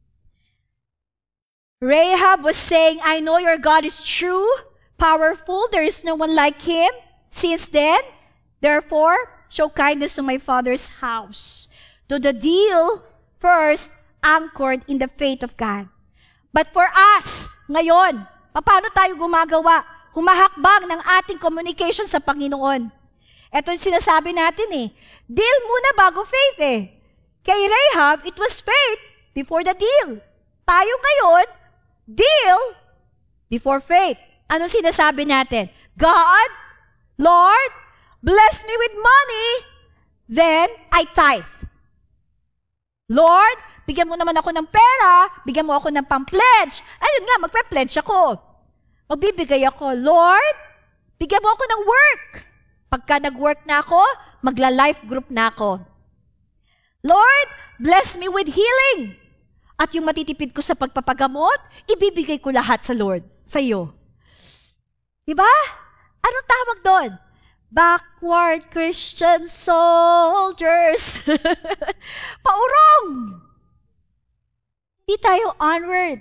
Rahab was saying, I know your God is true, powerful, there is no one like Him. Since then, therefore, show kindness to my father's house. To the deal, first, anchored in the faith of God. But for us, ngayon, paano tayo gumagawa? Humahakbang ng ating communication sa Panginoon. Ito yung sinasabi natin eh. Deal muna bago faith eh. Kay Rahab, it was faith before the deal. Tayo ngayon, deal before faith. Ano sinasabi natin? God, Lord, bless me with money, then I tithe. Lord, bigyan mo naman ako ng pera, bigyan mo ako ng pang-pledge. Ayun nga, magpe-pledge ako. Magbibigay ako. Lord, bigyan mo ako ng work. Pagka nag-work na ako, magla-life group na ako. Lord, bless me with healing. At yung matitipid ko sa pagpapagamot, ibibigay ko lahat sa Lord, sa iyo. Diba? Anong tawag doon? Backward Christian soldiers. Paurong. Hindi tayo onward.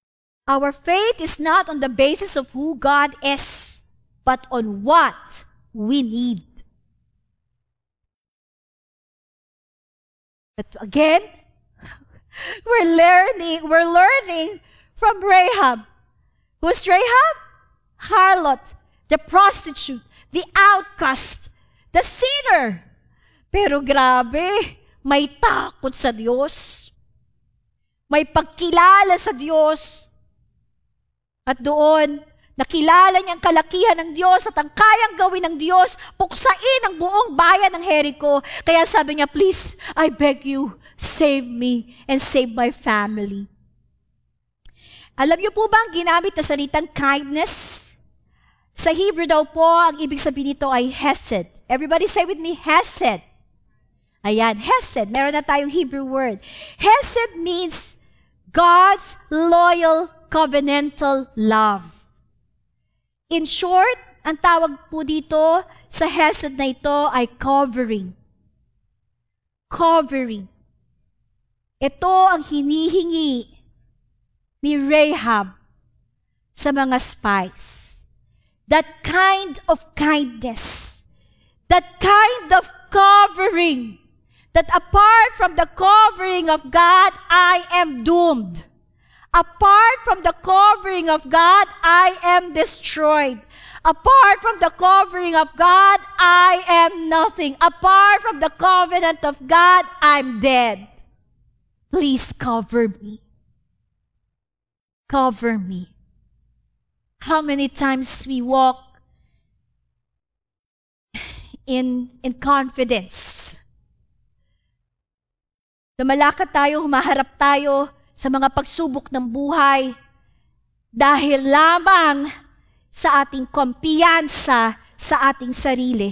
Our faith is not on the basis of who God is, but on what we need. But again, we're learning from Rahab. Who's Rahab? Harlot, the prostitute, the outcast, the sinner. Pero grabe, may takot sa Diyos. May pagkilala sa Diyos. At doon, nakilala niyang kalakihan ng Diyos at ang kayang gawin ng Diyos, puksain ang buong bayan ng Jericho. Kaya sabi niya, please, I beg you, save me and save my family. Alam niyo po ba ang ginamit na salitang kindness? Sa Hebrew daw po, ang ibig sabihin nito ay hesed. Everybody say with me, hesed. Ayan, hesed. Meron na tayong Hebrew word. Hesed means God's loyal covenantal love. In short, ang tawag po dito sa hesed na ito ay covering. Covering. Ito ang hinihingi ni Rahab sa mga spies. That kind of kindness, that kind of covering, that apart from the covering of God, I am doomed. Apart from the covering of God, I am destroyed. Apart from the covering of God, I am nothing. Apart from the covenant of God, I'm dead. Please cover me. Cover me. How many times we walk in confidence. Lumalakad tayo, humaharap tayo sa mga pagsubok ng buhay dahil lamang sa ating kumpiyansa sa ating sarili.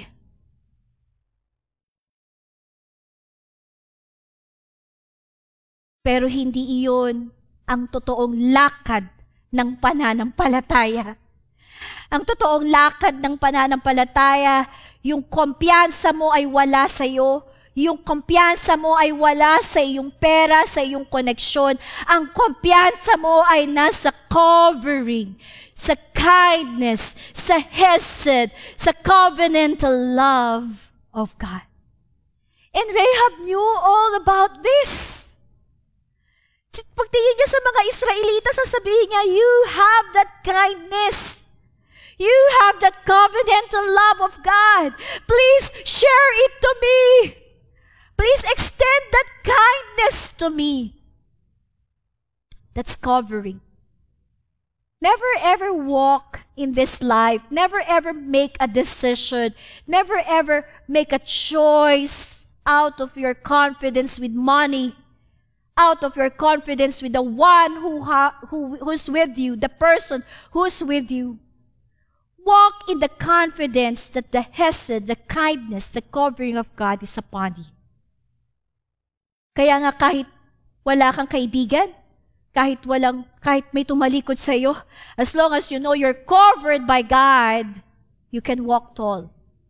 Pero hindi iyon ang totoong lakad ng pananampalataya. Ang totoong lakad ng pananampalataya, yung kumpiyansa mo ay wala sa iyo, yung kumpiyansa mo ay wala sa iyong pera, sa iyong koneksyon. Ang kumpiyansa mo ay nasa covering, sa kindness, sa hesed, sa covenantal love of God. And Rahab knew all about this. Pagtingin niya sa mga Israelita, sasabihin niya, you have that kindness. You have that covenantal love of God. Please share it to me. Please extend that kindness to me. That's covering. Never ever walk in this life. Never ever make a decision. Never ever make a choice out of your confidence with money. Out of your confidence with the one who's with you, the person who's with you. Walk in the confidence that the hesed, the kindness, the covering of God is upon you. Kaya nga kahit wala kang kaibigan, kahit may tumalikod sa iyo, as long as you know you're covered by God, you can walk tall.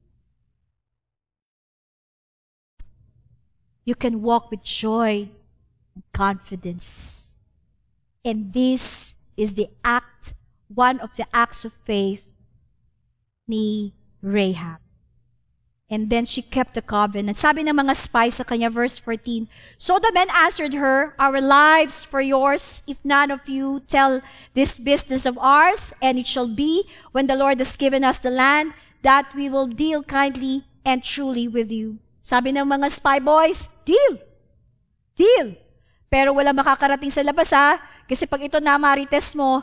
You can walk with joy, confidence. And this is one of the acts of faith ni Rahab. And then she kept the covenant. Sabi ng mga spies sa kanya, verse 14, so the men answered her, our lives for yours, if none of you tell this business of ours, and it shall be, when the Lord has given us the land, that we will deal kindly and truly with you. Sabi ng mga spy boys, deal! Deal! Pero wala makakarating sa labas, ha? Kasi pag ito na marites mo,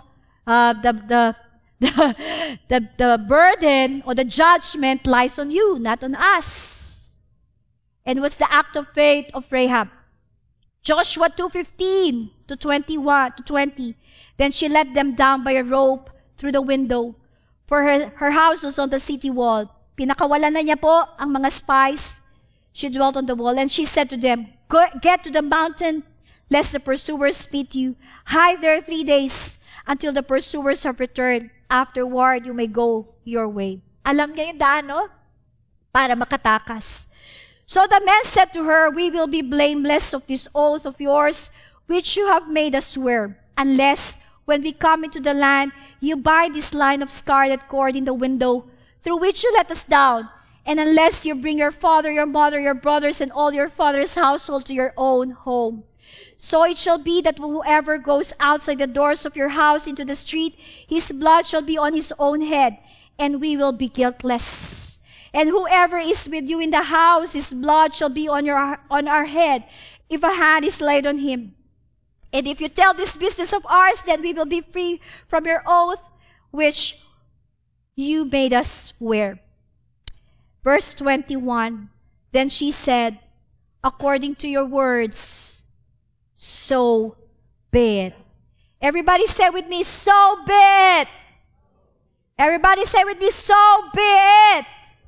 the burden or the judgment lies on you, not on us. And what's the act of faith of Rahab? Joshua 2:15 to 21 to 20. Then she let them down by a rope through the window, for her house was on the city wall. Pinakawalan na niya po ang mga spies. She dwelt on the wall, and she said to them, get to the mountain, lest the pursuers meet you. Hide there 3 days until the pursuers have returned. Afterward, you may go your way. Alam niya yung daan, no? Para makatakas. So the men said to her, we will be blameless of this oath of yours, which you have made us swear, unless, when we come into the land, you buy this line of scarlet cord in the window, through which you let us down. And unless you bring your father, your mother, your brothers, and all your father's household to your own home. So it shall be that whoever goes outside the doors of your house into the street, his blood shall be on his own head, and we will be guiltless. And whoever is with you in the house, his blood shall be on our head, if a hand is laid on him. And if you tell this business of ours, then we will be free from your oath, which you made us wear. Verse 21, then she said, according to your words, so be it. Everybody say with me, so be it. Everybody say with me, so be it.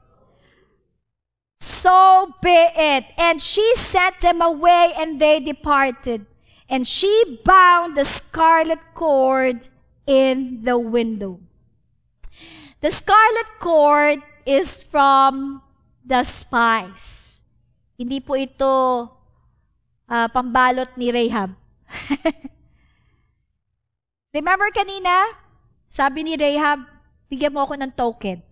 So be it. And she sent them away, and they departed. And she bound the scarlet cord in the window. The scarlet cord is from the spies. Hindi po ito pambalot ni Rahab. Remember kanina? Sabi ni Rahab, bigyan mo ako ng token.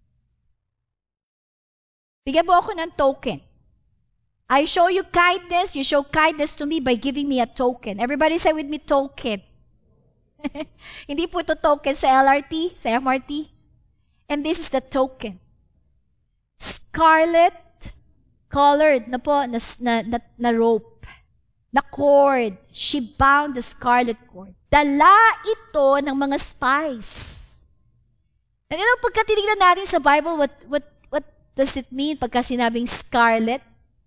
Bigyan mo ako ng token. I show you kindness, you show kindness to me by giving me a token. Everybody say with me, token. Hindi po ito token sa LRT, sa MRT. And this is the token. Scarlet colored na po, na rope, na cord. She bound the scarlet cord. Dala ito ng mga spies. And pagka tinignan natin sa Bible, what does it mean pagka sinabing scarlet?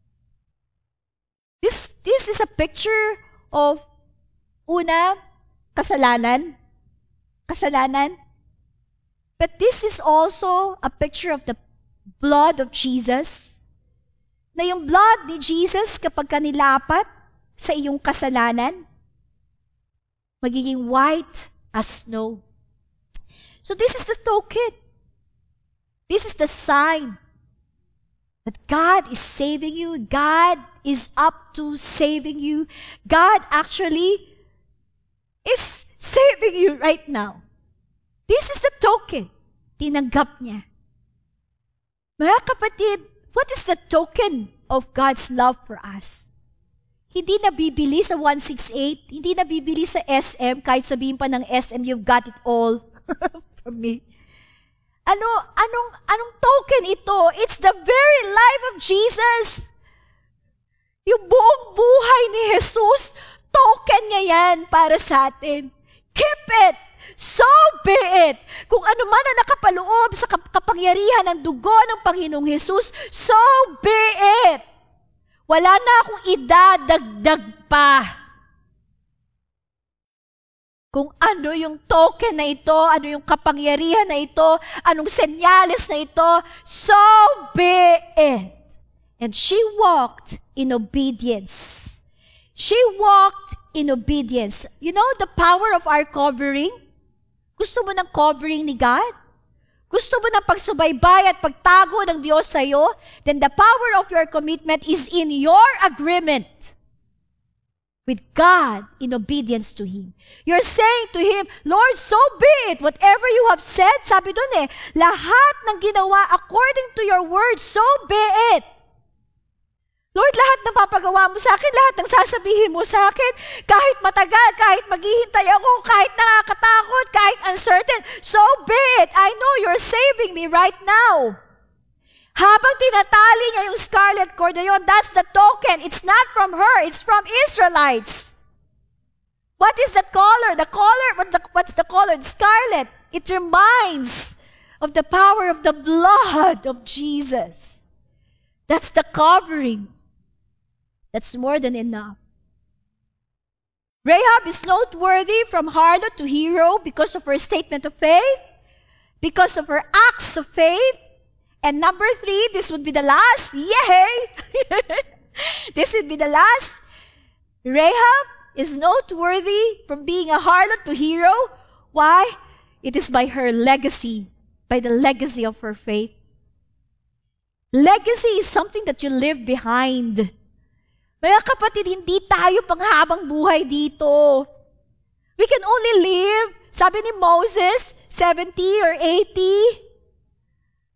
This is a picture of, una, kasalanan. Kasalanan. But this is also a picture of the blood of Jesus. Na yung blood ni Jesus, kapag kanilapat sa iyong kasalanan, magiging white as snow. So this is the token. This is the sign that God is saving you. God is up to saving you. God actually is saving you right now. This is the token. Tinanggap niya. Mga kapatid, what is the token of God's love for us? Hindi na bibili sa 168, hindi na bibili sa SM, kahit sabihin pa ng SM, you've got it all from me. Anong token ito? It's the very life of Jesus. Yung buong buhay ni Jesus, token niya yan para sa atin. Keep it. So be it. Kung ano man ang nakapaloob sa kapangyarihan ng dugo ng Panginoong Jesus, so be it. Wala na akong idadagdag pa. Kung ano yung token na ito, ano yung kapangyarihan na ito, anong senyales na ito, so be it. And she walked in obedience. She walked in obedience. You know the power of our covering? Gusto mo ng covering ni God? Gusto mo ng pagsubaybay at pagtago ng Diyos sa iyo? Then the power of your commitment is in your agreement with God in obedience to Him. You're saying to Him, Lord, so be it. Whatever you have said, sabi dun lahat ng ginawa according to your word, so be it. Lord, lahat ng papagawa mo sa akin, lahat ng sasabihin mo sa akin, kahit matagal, kahit maghihintay ako, kahit nakakatakot, kahit uncertain, so be it. I know you're saving me right now. Habang tinatali niya yung scarlet cord na yun, that's the token. It's not from her, it's from Israelites. What is the color? What's the color? Scarlet. It reminds of the power of the blood of Jesus. That's the covering. That's more than enough. Rahab is noteworthy from harlot to hero because of her statement of faith, because of her acts of faith. And number 3, this would be the last. Yay! This would be the last. Rahab is noteworthy from being a harlot to hero. Why? It is by her legacy, by the legacy of her faith. Legacy is something that you leave behind. Mga kapatid, hindi tayo panghabang buhay dito. We can only live, sabi ni Moses, 70 or 80.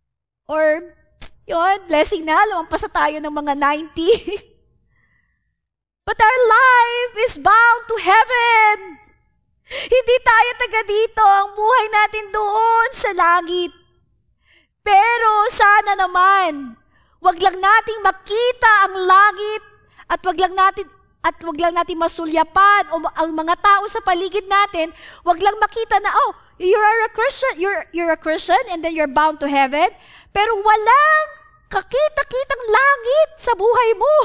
Or, yun, blessing na, lumampas na tayo ng mga 90. But our life is bound to heaven. Hindi tayo taga dito, ang buhay natin doon sa langit. Pero sana naman, wag lang nating makita ang langit at wag lang natin masulyapan o ang mga tao sa paligid natin, wag lang makita na, oh, you're a Christian and then you're bound to heaven, pero walang kakita-kitang langit sa buhay mo.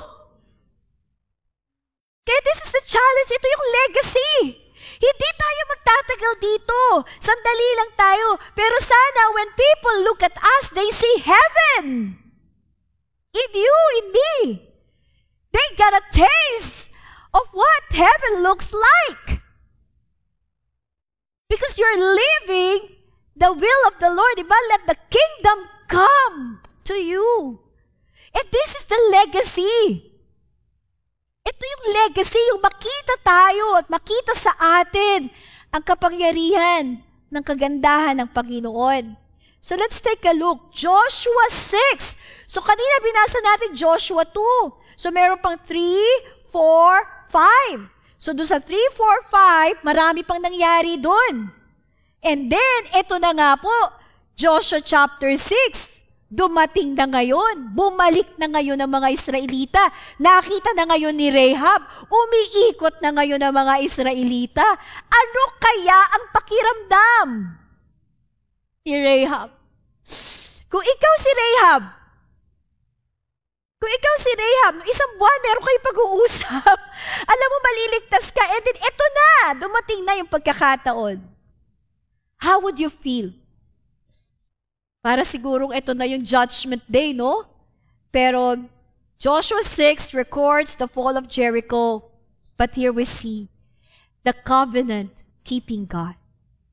Kaya this is the challenge, ito yung legacy. Hindi tayo magtatagal dito. Sandali lang tayo. Pero sana when people look at us, they see heaven. In you, in me. They got a taste of what heaven looks like. Because you're living the will of the Lord. Diba? Let the kingdom come to you. And this is the legacy. Ito yung legacy, yung makita tayo at makita sa atin ang kapangyarihan ng kagandahan ng Panginoon. So let's take a look. Joshua 6. So kanina binasa natin Joshua 2. So meron pang 3, 4, 5. So doon sa 3, 4, 5, marami pang nangyari doon. And then, ito na nga po, Joshua chapter 6. Dumating na ngayon, bumalik na ngayon ang mga Israelita. Nakita na ngayon ni Rahab, umiikot na ngayon ang mga Israelita. Ano kaya ang pakiramdam ni Rahab? Kung ikaw si Rahab, isang buwan meron kayo pag-uusap, alam mo maliligtas ka, and then eto na, dumating na yung pagkakataon. How would you feel? Para sigurong ito na yung judgment day, no? Pero Joshua 6 records the fall of Jericho. But here we see the covenant-keeping God.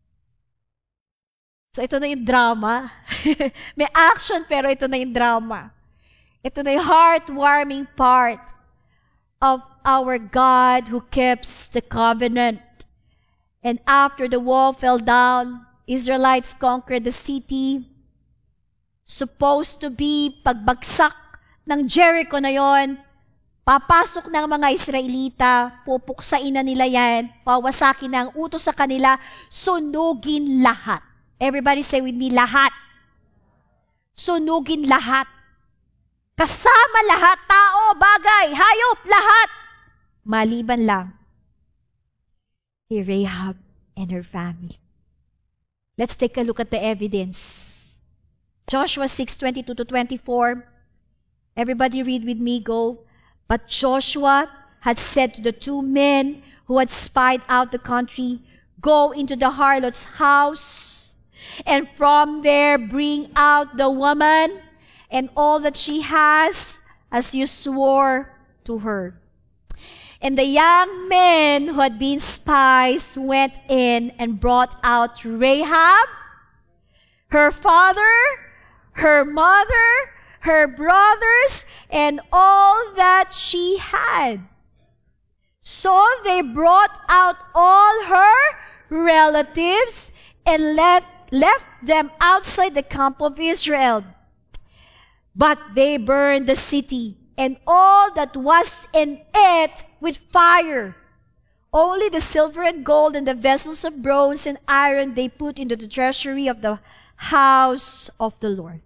So ito na yung drama. May action pero ito na yung drama. Ito na yung heartwarming part of our God who keeps the covenant. And after the wall fell down, Israelites conquered the city. Supposed to be pagbagsak ng Jericho na yon, papasok ng mga Israelita, pupuksain na nila yan, pawasakin na ang utos sa kanila, sunugin lahat. Everybody say with me, lahat. Sunugin lahat. Kasama lahat, tao, bagay, hayop, lahat. Maliban lang ni Rahab and her family. Let's take a look at the evidence. Joshua 6:22-24. Everybody read with me, go. But Joshua had said to the two men who had spied out the country, go into the harlot's house, and from there bring out the woman and all that she has, as you swore to her. And the young men who had been spies went in and brought out Rahab, her father, her mother, her brothers, and all that she had. So they brought out all her relatives and left them outside the camp of Israel. But they burned the city and all that was in it with fire. Only the silver and gold and the vessels of bronze and iron they put into the treasury of the house of the Lord.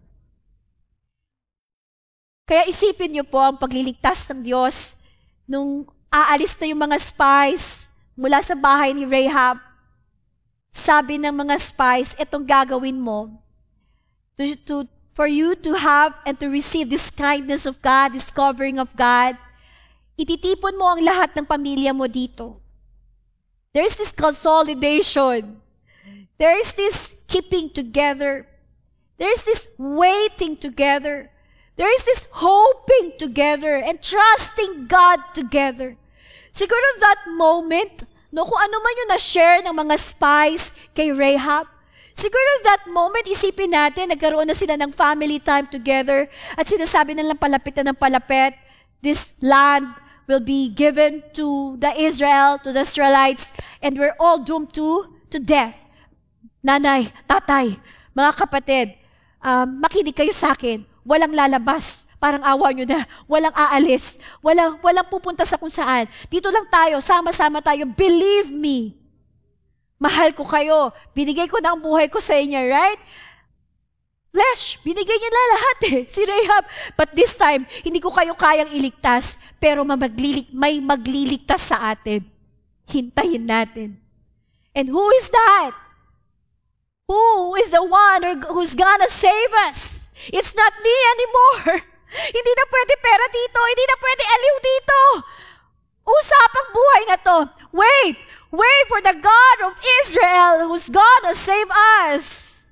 Kaya isipin niyo po ang pagliligtas ng Diyos nung aalis na yung mga spies mula sa bahay ni Rahab. Sabi ng mga spies, etong gagawin mo for you to have and to receive this kindness of God, this covering of God. Ititipon mo ang lahat ng pamilya mo dito. There is this consolidation. There is this keeping together. There is this waiting together. There is this hoping together and trusting God together. Siguro that moment, no, kung ano man yung na-share ng mga spies kay Rahab, siguro that moment, isipin natin, nagkaroon na sila ng family time together at sinasabi nilang palapit na ng palapit, this land will be given to the Israelites, and we're all doomed to death. Nanay, tatay, mga kapatid, makinig kayo sa akin. Walang lalabas. Parang awa nyo na. Walang aalis. Walang pupunta sa kung saan. Dito lang tayo. Sama-sama tayo. Believe me. Mahal ko kayo. Binigay ko na ang buhay ko sa inyo, right? Flesh, binigay niya na lahat si Rahab. But this time, hindi ko kayo kayang iligtas, pero may magliligtas sa atin. Hintayin natin. And who is that? Who is the one who's gonna save us? It's not me anymore. Hindi na pwede pera dito. Hindi na pwede aliw dito. Usapang buhay na to. Wait for the God of Israel who's gonna save us.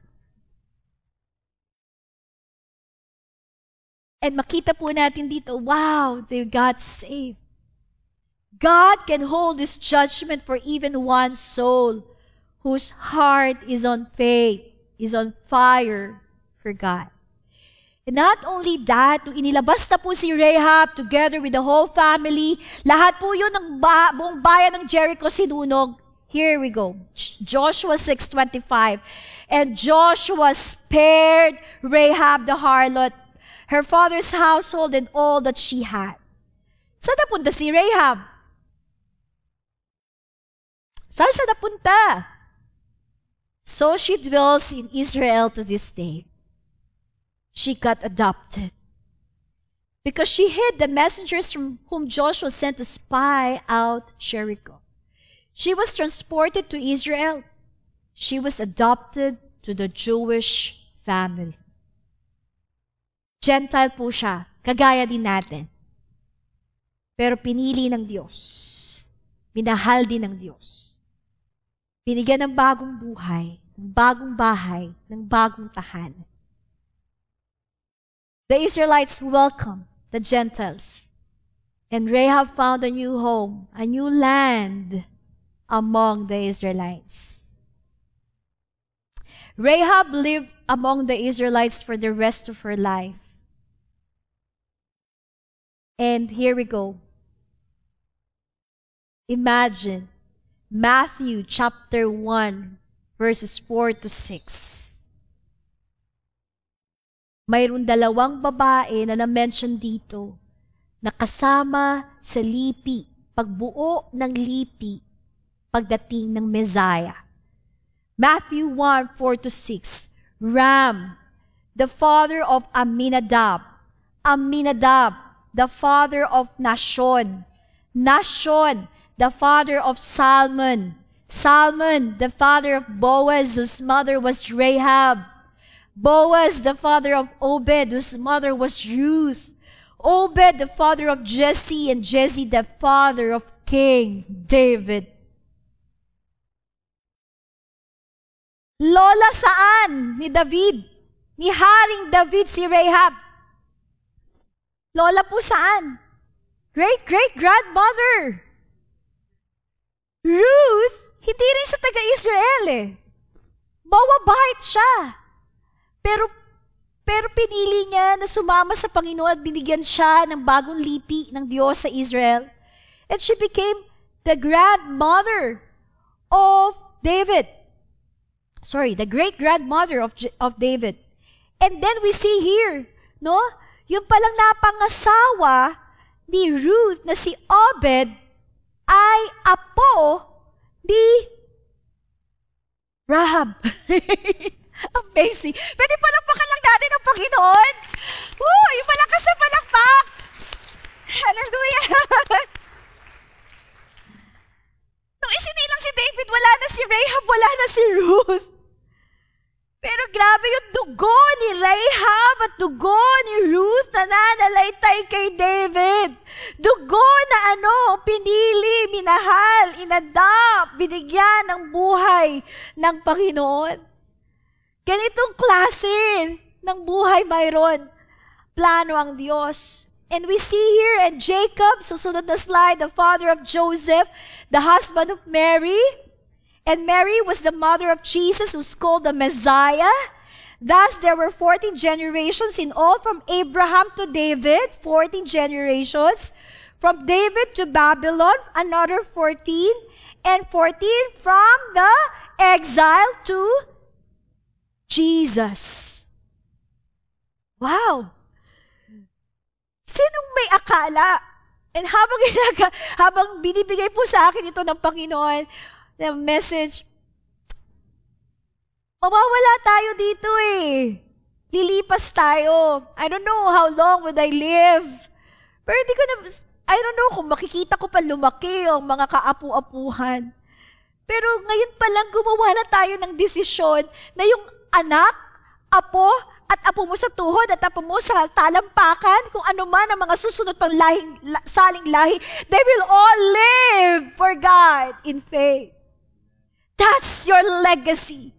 And makita po natin dito, wow, they got saved. God can hold this judgment for even one soul whose heart is on faith, is on fire for God. And not only that, nung inilabas na po si Rahab together with the whole family, lahat po yun ng buong bayan ng Jericho sinunog. Here we go. Joshua 6:25. And Joshua spared Rahab the harlot, her father's household, and all that she had. Saan napunta si Rahab? Saan siya napunta? So she dwells in Israel to this day. She got adopted because she hid the messengers from whom Joshua sent to spy out Jericho. She was transported to Israel. She was adopted to the Jewish family. Gentile po siya, kagaya din natin. Pero pinili ng Diyos. Minahal din ng Diyos. Binigyan ng bagong buhay, ng bagong bahay, ng bagong tahanan. The Israelites welcomed the Gentiles, and Rahab found a new home, a new land among the Israelites. Rahab lived among the Israelites for the rest of her life. And here we go. Imagine Matthew chapter 1, verses 4 to 6. Mayroon dalawang babae na na-mention dito na kasama sa lipi, pagbuo ng lipi, pagdating ng Messiah. Matthew 1, 4 to 6. Ram, the father of Aminadab. Aminadab, the father of Nashon. Nashon, the father of Salmon. Salmon, the father of Boaz, whose mother was Rahab. Boaz, the father of Obed, whose mother was Ruth. Obed, the father of Jesse, and Jesse, the father of King David. Lola saan ni David? Ni Haring David si Rahab. Lola po saan? Great-great-grandmother. Ruth, hindi rin siya taga-Israel Moabite siya. Pero pinili niya na sumama sa Panginoon at binigyan siya ng bagong lipi ng Diyos sa Israel. And she became the grandmother of David. The great-grandmother of David. And then we see here, yung palang napangasawa ni Ruth na si Obed ay apo ni Rahab. Amazing. Pwede palakpakan lang natin ang Panginoon. Yung malakas na palakpak. Hallelujah. Nung isinilang si David, wala na si Rahab, wala na si Ruth. Pero grabe yung dugo ni Rahab at dugo ni Ruth na nanalaitay kay David. Dugo na pinili, minahal, inadapt, binigyan ng buhay ng Panginoon. Ganitong klase ng buhay mayroon. Plano ang Diyos. And we see here in Jacob, susunod na slide, the father of Joseph, the husband of Mary. And Mary was the mother of Jesus, who's called the Messiah. Thus, there were 14 generations in all from Abraham to David, 14 generations. From David to Babylon, another 14. And 14 from the exile to Jesus. Wow! Sinong may akala? And habang binibigay po sa akin ito ng Panginoon, na message, mawawala tayo dito eh. Lilipas tayo. I don't know how long would I live. Pero I don't know kung makikita ko pa lumaki ang mga kaapu-apuhan. Pero ngayon pa lang gumawa na tayo ng desisyon na yung anak, apo, at apo mo sa tuhod at apo mo sa talampakan, kung ano man ang mga susunod pang saling lahi, they will all live for God in faith. That's your legacy.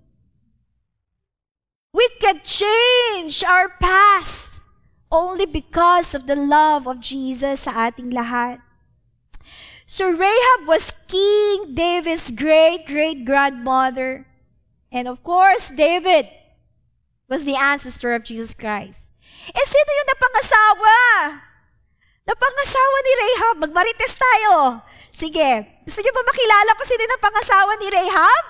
We can change our past only because of the love of Jesus sa ating lahat. So Rahab was King David's great-great-grandmother. And of course, David was the ancestor of Jesus Christ. Eh, sino yung napangasawa? Napangasawa ni Rahab. Magmarites tayo. Sige. Gusto niyo ba makilala kung sino yung napangasawa ni Rahab?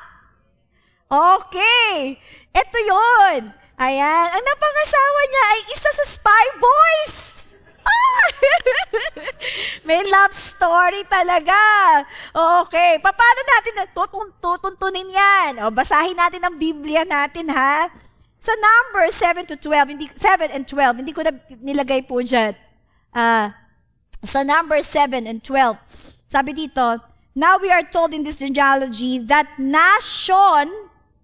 Okay. Ito yun. Ayan. Ang napangasawa niya ay isa sa spy boys. Ah! May love story talaga. Okay. Paano natin tutuntunin yan? O, basahin natin ang Biblia natin, ha? Sa Numbers 7 and 12, hindi ko na nilagay po dyan. Sa Numbers 7 and 12, sabi dito, now we are told in this genealogy that Nashon,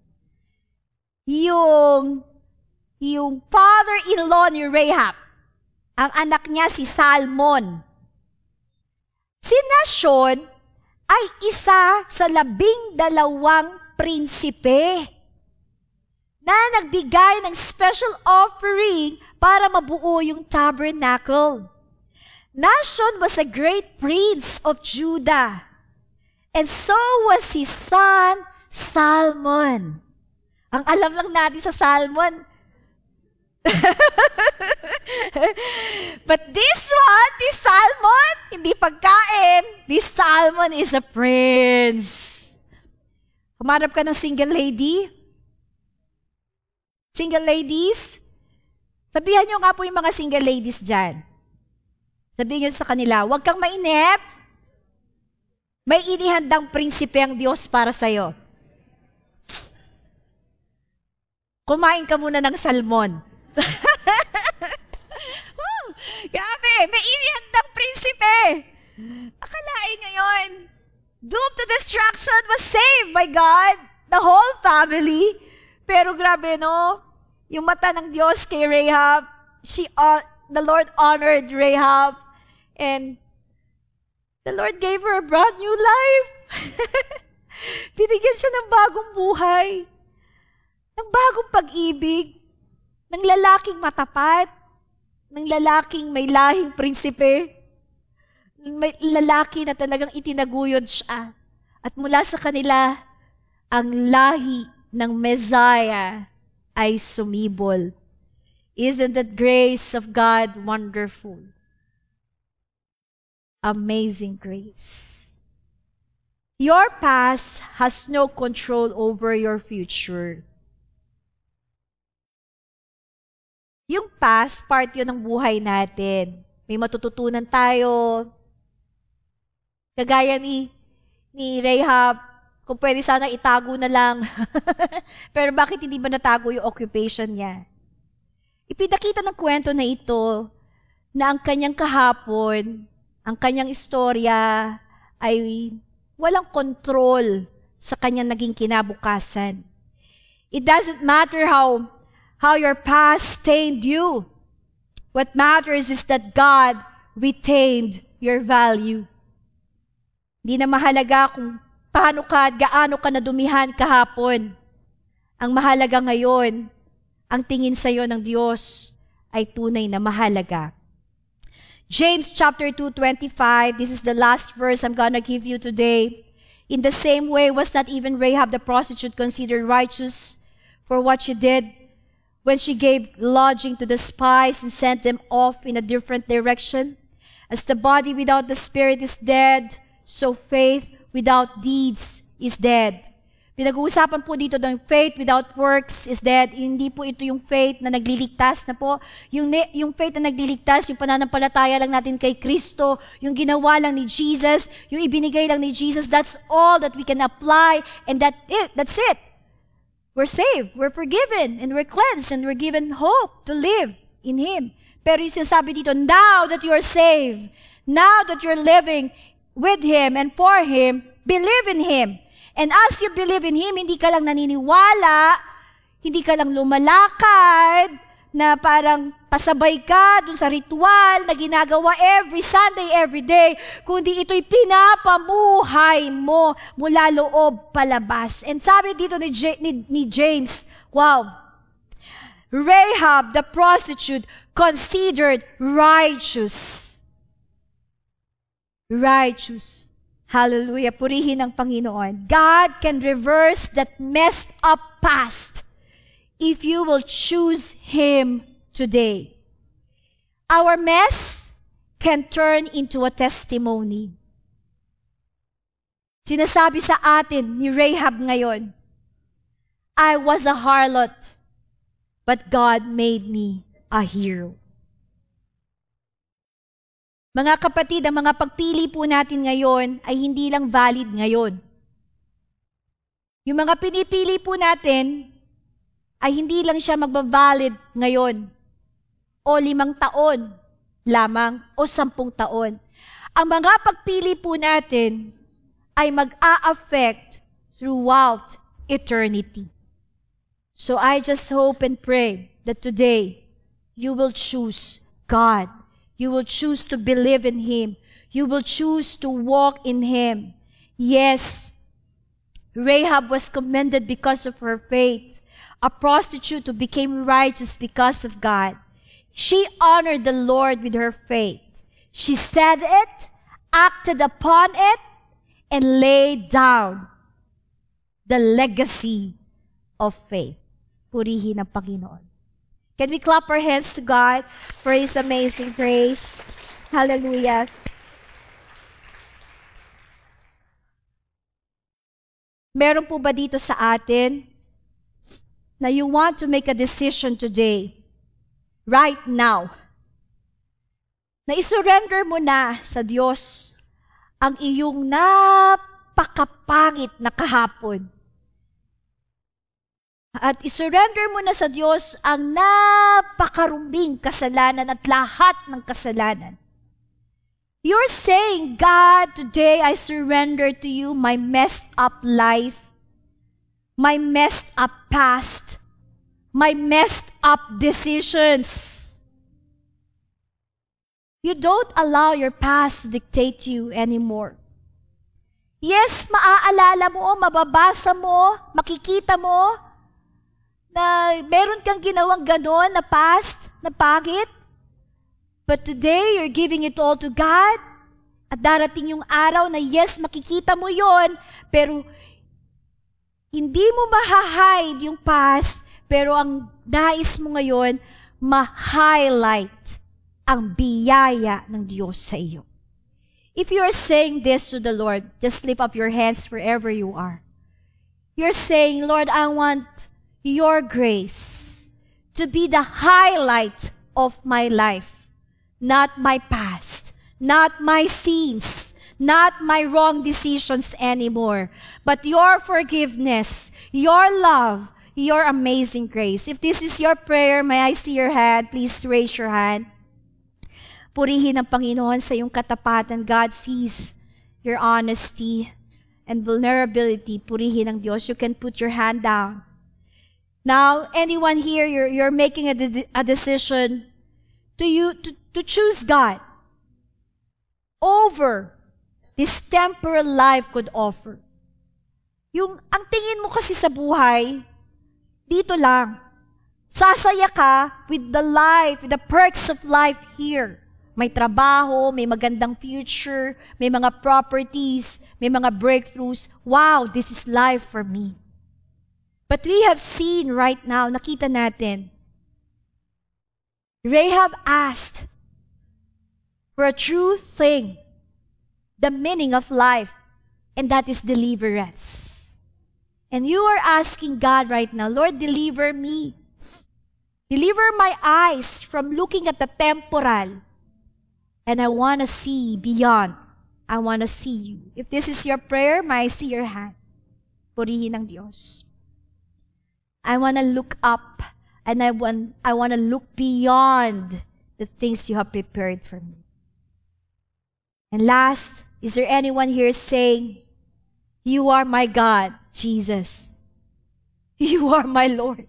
yung father-in-law ni Rahab, ang anak niya si Salmon. Si Nashon ay isa sa 12 prinsipe na nagbigay ng special offering para mabuo yung tabernacle. Nashon was a great prince of Judah, and so was his son, Salmon. Ang alam lang natin sa Salmon. But this Salmon, hindi pagkain. This Salmon is a prince. Humanap ka ng single lady? Single ladies? Sabihan nyo nga po yung mga single ladies dyan. Sabihin nyo sa kanila, huwag kang mainip. May inihandang prinsipe ang Diyos para sa'yo. Kumain ka muna ng salmon. Grabe, may inihandang prinsipe. Akalain nyo yun. Doomed to destruction was saved by God. The whole family. Pero grabe, no? Yung mata ng Diyos kay Rahab, the Lord honored Rahab, and the Lord gave her a brand new life. Binigyan siya ng bagong buhay, ng bagong pag-ibig, ng lalaking matapat, ng lalaking may lahing prinsipe, may lalaki na talagang itinaguyod siya. At mula sa kanila, ang lahi ng Messiah ay sumibol. Isn't that grace of God wonderful? Amazing grace. Your past has no control over your future. Yung past, part yun ng buhay natin. May matututunan tayo. Kagaya ni Rahab, kung pwede sana itago na lang. Pero bakit hindi ba natago yung occupation niya? Ipinakita ng kwento na ito na ang kanyang kahapon, ang kanyang istorya ay walang kontrol sa kanyang naging kinabukasan. It doesn't matter how your past stained you. What matters is that God retained your value. Hindi na mahalaga kung paano ka at gaano ka nadumihan kahapon. Ang mahalaga ngayon, ang tingin sa iyo ng Diyos ay tunay na mahalaga. James chapter 2:25, this is the last verse I'm gonna give you today. In the same way, was not even Rahab the prostitute considered righteous for what she did when she gave lodging to the spies and sent them off in a different direction? As the body without the spirit is dead, so faith without deeds is dead. Pinag-uusapan po dito ng faith without works is dead. Hindi po ito yung faith na nagliligtas na po. Yung faith na nagliligtas, yung pananampalataya lang natin kay Kristo, yung ginawa lang ni Jesus, yung ibinigay lang ni Jesus, that's all that we can apply, and that's it. We're saved, we're forgiven, and we're cleansed, and we're given hope to live in Him. Pero yung sinasabi dito, now that you're saved, now that you're living with Him and for Him, believe in Him. And as you believe in Him, hindi ka lang naniniwala, hindi ka lang lumalakad, na parang pasabay ka dun sa ritual na ginagawa every Sunday, every day, kundi ito'y pinapamuhay mo mula loob palabas. And sabi dito ni James, wow, Rahab the prostitute considered righteous. Righteous. Hallelujah. Purihin ang Panginoon. God can reverse that messed up past if you will choose Him today. Our mess can turn into a testimony. Sinasabi sa atin ni Rahab ngayon, I was a harlot, but God made me a hero. Mga kapatid, ang mga pagpili po natin ngayon ay hindi lang valid ngayon. Yung mga pinipili po natin ay hindi lang siya magbabalid ngayon o 5 taon lamang o 10 taon. Ang mga pagpili po natin ay mag-a-affect throughout eternity. So I just hope and pray that today you will choose God. You will choose to believe in Him. You will choose to walk in Him. Yes, Rahab was commended because of her faith. A prostitute who became righteous because of God. She honored the Lord with her faith. She said it, acted upon it, and laid down the legacy of faith. Purihin ang Panginoon. Can we clap our hands to God for His amazing grace? Hallelujah. Meron po ba dito sa atin na you want to make a decision today, right now, na isurrender mo na sa Diyos ang iyong napakapangit na kahapon? At isurrender mo na sa Diyos ang napakarumbing kasalanan at lahat ng kasalanan. You're saying, God, today I surrender to you my messed up life, my messed up past, my messed up decisions. You don't allow your past to dictate you anymore. Yes, maaalala mo, mababasa mo, makikita mo, na meron kang ginawang ganon na past, na pangit. But today, you're giving it all to God. At darating yung araw na yes, makikita mo yon, pero hindi mo ma-hide yung past, pero ang nais mo ngayon, ma-highlight ang biyaya ng Diyos sa iyo. If you are saying this to the Lord, just lift up your hands wherever you are. You're saying, Lord, I want your grace to be the highlight of my life, not my past, not my sins, not my wrong decisions anymore, but your forgiveness, your love, your amazing grace. If this is your prayer, may I see your hand? Please raise your hand. Purihin ang Panginoon sa iyong katapatan. God sees your honesty and vulnerability. Purihin ang Diyos. You can put your hand down. Now, anyone here, you're making a decision to choose God over this temporal life could offer. Ang tingin mo kasi sa buhay, dito lang. Sasaya ka with the life, with the perks of life here. May trabaho, may magandang future, may mga properties, may mga breakthroughs. Wow, this is life for me. But we have seen right now, nakita natin, Rahab asked for a true thing, the meaning of life, and that is deliverance. And you are asking God right now, Lord, deliver me. Deliver my eyes from looking at the temporal. And I want to see beyond. I want to see you. If this is your prayer, may I see your hand. Purihin ng Diyos. I want to look up and I want to look beyond the things you have prepared for me. And last, is there anyone here saying, you are my God, Jesus. You are my Lord.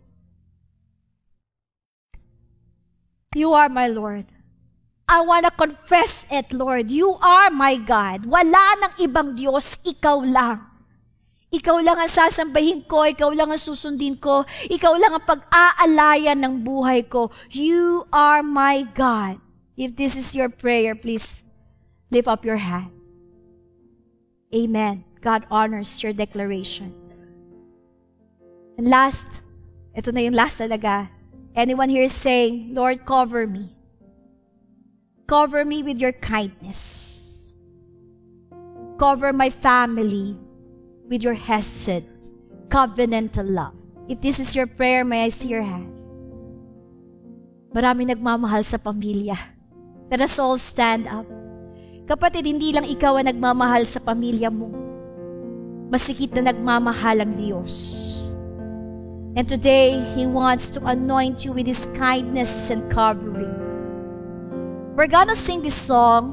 You are my Lord. I want to confess it, Lord. You are my God. Wala nang ibang Diyos, ikaw lang. Ikaw lang ang sasambahin ko, ikaw lang ang susundin ko, ikaw lang ang pag-aalayan ng buhay ko. You are my God. If this is your prayer, please lift up your hand. Amen. God honors your declaration. And last, ito na yung last talaga. Anyone here saying, Lord, cover me. Cover me with your kindness. Cover my family with your hesed, covenantal love. If this is your prayer, may I see your hand? Marami nagmamahal sa pamilya. Let us all stand up. Kapatid, hindi lang ikaw ang nagmamahal sa pamilya mo. Masikit na nagmamahal ang Diyos. And today, He wants to anoint you with His kindness and covering. We're gonna sing this song.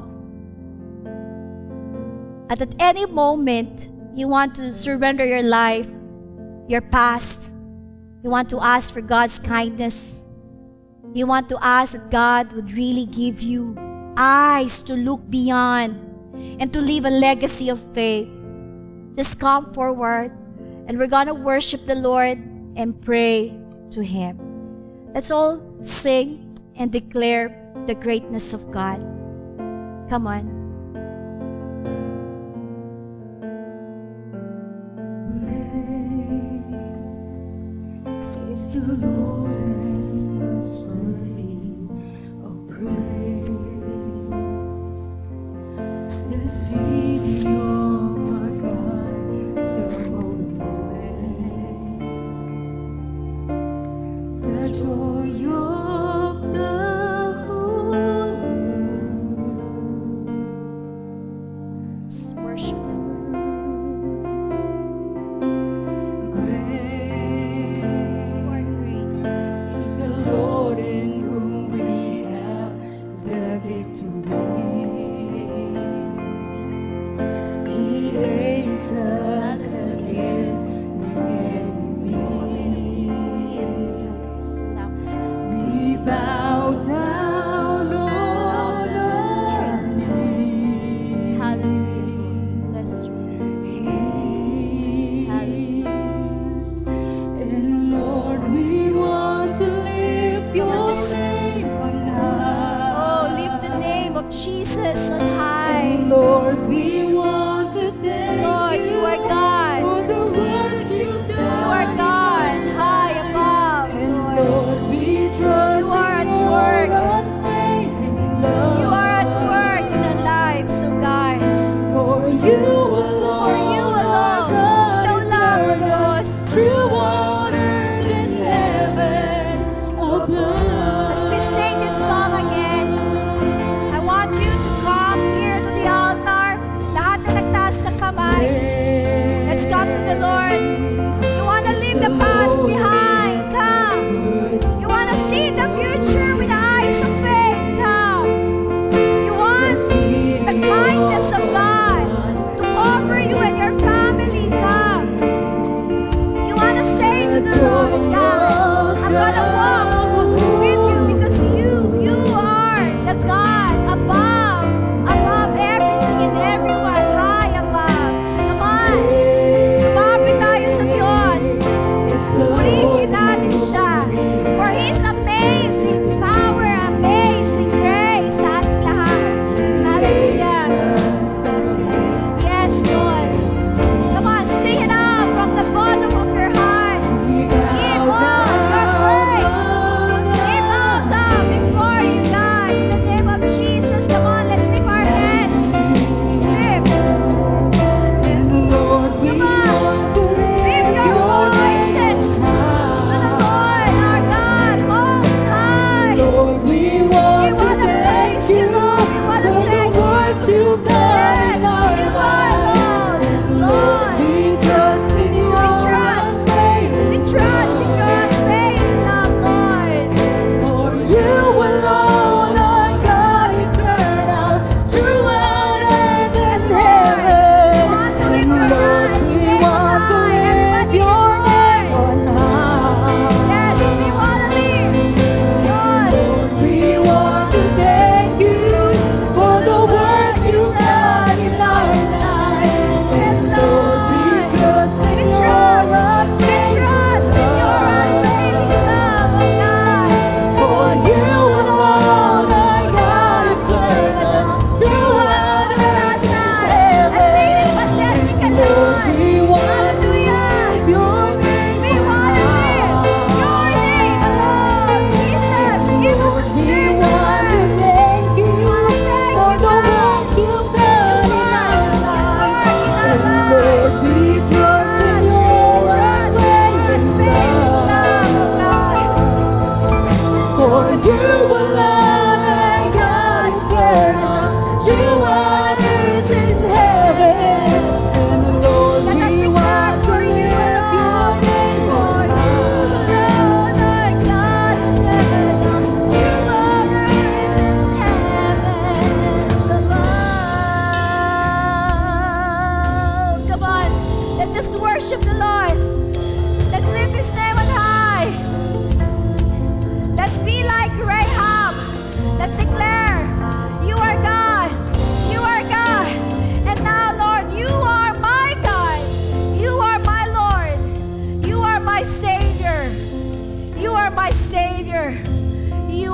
At any moment, you want to surrender your life, your past. You want to ask for God's kindness. You want to ask that God would really give you eyes to look beyond and to leave a legacy of faith. Just come forward and we're gonna worship the Lord and pray to Him. Let's all sing and declare the greatness of God. Come on. Praise the Lord and His worthy of praise. The city of our God, the holy place. The joy of the whole earth. Let's worship the Lord. Is the Lord in whom we have the victory. He aids us against the enemy. We bow down on our knees. Hallelujah. Bless you. And Lord, we want to lift your name on high. Oh, lift the name of Jesus on high. Lord, we want to thank Lord, you are God. for the works you've done. You are God, high above, Lord. Lord, we trust You are at in your work. unfailing love. You are at work in our lives, oh God. For you alone, For you alone. are God Ikaw lang, O eternal, Diyos. true on earth and heaven above. As we sing this song again, I want you to come here to the altar. Lahat na nagtaas sa kamay. Let's come to the Lord. You want to leave the past behind. Come. You want to see the future with the eyes of faith. Come. You want the kindness of God to cover you and your family. Come. You want to say to the Lord, God, I'm going to walk with you because you are the God above everything and everyone, high above. Come on. Lumapit tayo sa Diyos. Purihin natin siya. For His amazing power, amazing grace sa ating lahat. Hallelujah. Yes, Lord. Come on, sing it out from the bottom of your heart. Give all your praise. Give all down before you, God. In the name of Jesus, come on, let's lift our hands. Lift. And Lord, we Come on. want to Lift lift your your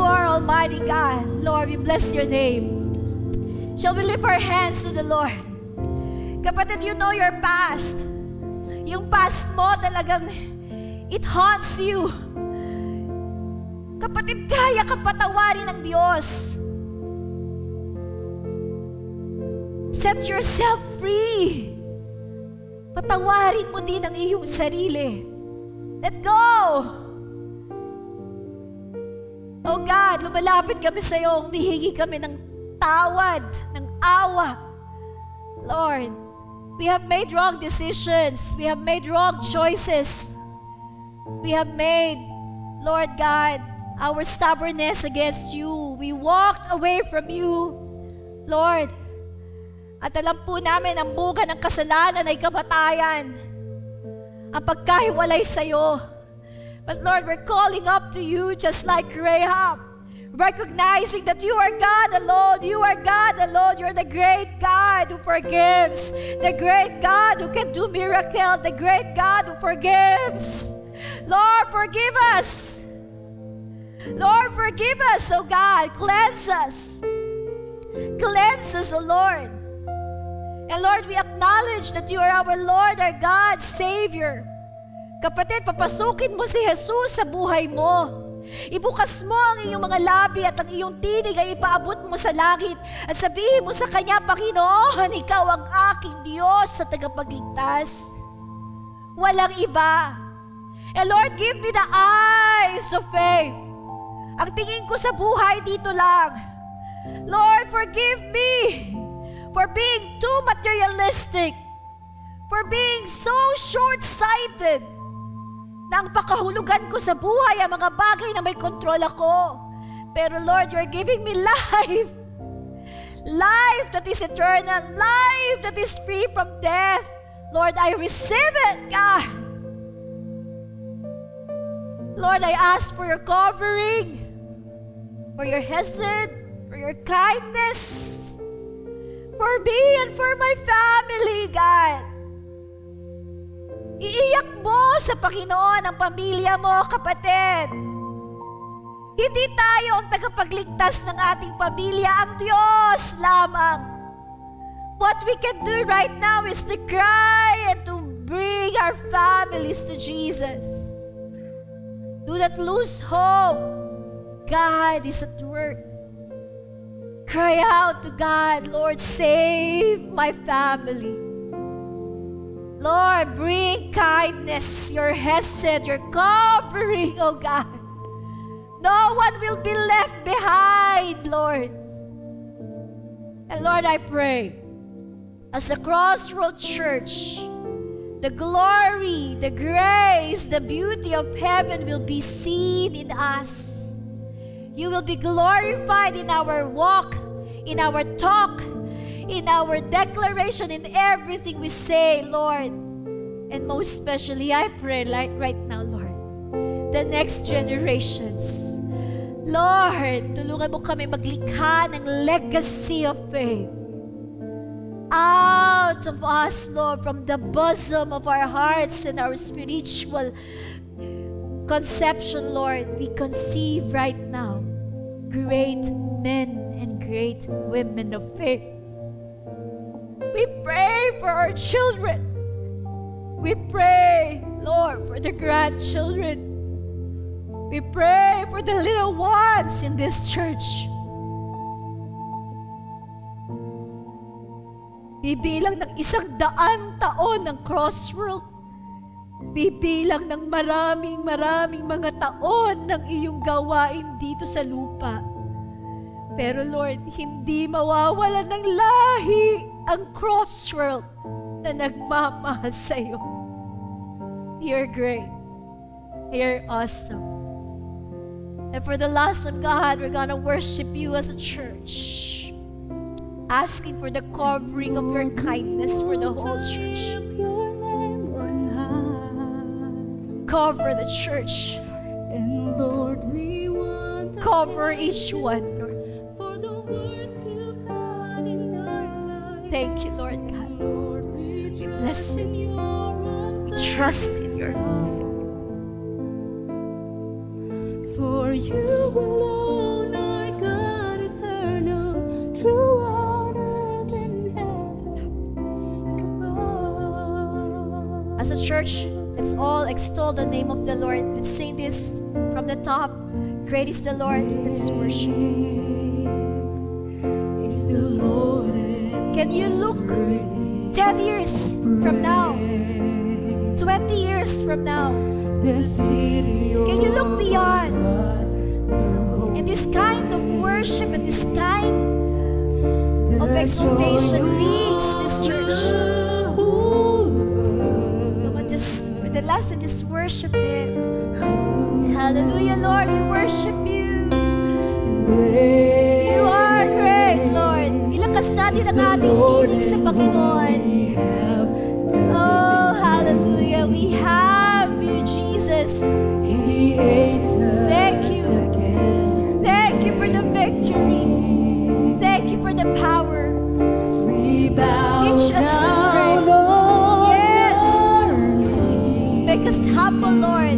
you are Almighty God. Lord, we bless your name. Shall we lift our hands to the Lord? Kapatid, you know your past. Yung past mo talagang it haunts you. Kapatid, kaya ka patawarin ng Diyos. Set yourself free. Patawarin mo din ang iyong sarili. Let go. Oh God, lumalapit kami sa iyo. Humihingi kami ng tawad, ng awa. Lord, we have made wrong decisions. We have made wrong choices. We have made, Lord God, our stubbornness against you. We walked away from you, Lord. At alam po namin, ang bunga ng kasalanan ay kamatayan. Ang pagkahiwalay sa iyo. But Lord, we're calling up to you just like Rahab, recognizing that you are God alone. You are God alone. You're the great God who forgives, the great God who can do miracles, the great God who forgives. Lord, forgive us. Lord, forgive us, oh God. Cleanse us. Cleanse us, oh Lord. And Lord, we acknowledge that you are our Lord, our God, Savior. Kapatid, papasukin mo si Jesus sa buhay mo. Ibukas mo ang iyong mga labi at ang iyong tinig ay ipaabot mo sa langit at sabihin mo sa Kanya, Panginoon, Ikaw ang aking Diyos sa tagapagligtas. Walang iba. And Lord, give me the eyes of faith. Ang tingin ko sa buhay dito lang. Lord, forgive me for being too materialistic, for being so short-sighted, na ang pakahulugan ko sa buhay ang mga bagay na may kontrol ako. Pero Lord, you're giving me life. Life that is eternal. Life that is free from death. Lord, I receive it, God. Lord, I ask for your covering, for your hesed, for your kindness, for me and for my family, God. Iiyak mo sa Panginoon ang pamilya mo, kapatid. Hindi tayo ang tagapagligtas ng ating pamilya, ang Diyos lamang. What we can do right now is to cry and to bring our families to Jesus. Do not lose hope. God is at work. Cry out to God, Lord, save my family. Lord, bring kindness, your hesed, your covering, oh God. No one will be left behind, Lord. And Lord, I pray, as a Crossroad Church, the glory, the grace, the beauty of heaven will be seen in us. You will be glorified in our walk, in our talk, in our declaration, in everything we say, Lord. And most especially, I pray like right now, Lord, the next generations. Lord, tulungan mo kami maglikha ng legacy of faith. Out of us, Lord, from the bosom of our hearts and our spiritual conception, Lord, we conceive right now great men and great women of faith. We pray for our children. We pray, Lord, for the grandchildren. We pray for the little ones in this church. Bibilang ng 100 taon ng Crossroad. Bibilang ng maraming mga taon ng iyong gawain dito sa lupa. Pero Lord, hindi mawawalan ng lahi ang Crossroad na nagmamahal sa iyo. You're great. You're awesome. And for the last of God, we're gonna worship you as a church, asking for the covering of your kindness for the whole church. Cover the church. And Lord, we want Cover each one, Lord. for the words you've done in our lives. Thank you, Lord God. Lord, we bless trust in your We trust in your love. For you alone Church, let's all extol the name of the Lord. Let's sing this from the top. Great is the Lord. Let's worship. Is the Lord and Can you look 10 years from now? 20 years from now? the city Can you look of beyond? God, the And this kind of worship and this kind of The exaltation joy reads this church. of the whole Come on, just for the last time, just worship Him. Hallelujah, Lord, we worship You. You are great, Lord. Ilakas natin ang ating tinig sa Panginoon. Oh, hallelujah. We have You, Jesus. Thank you. Thank You for the victory. Thank You for the power. Teach us to pray. Yes. Make us humble, Lord.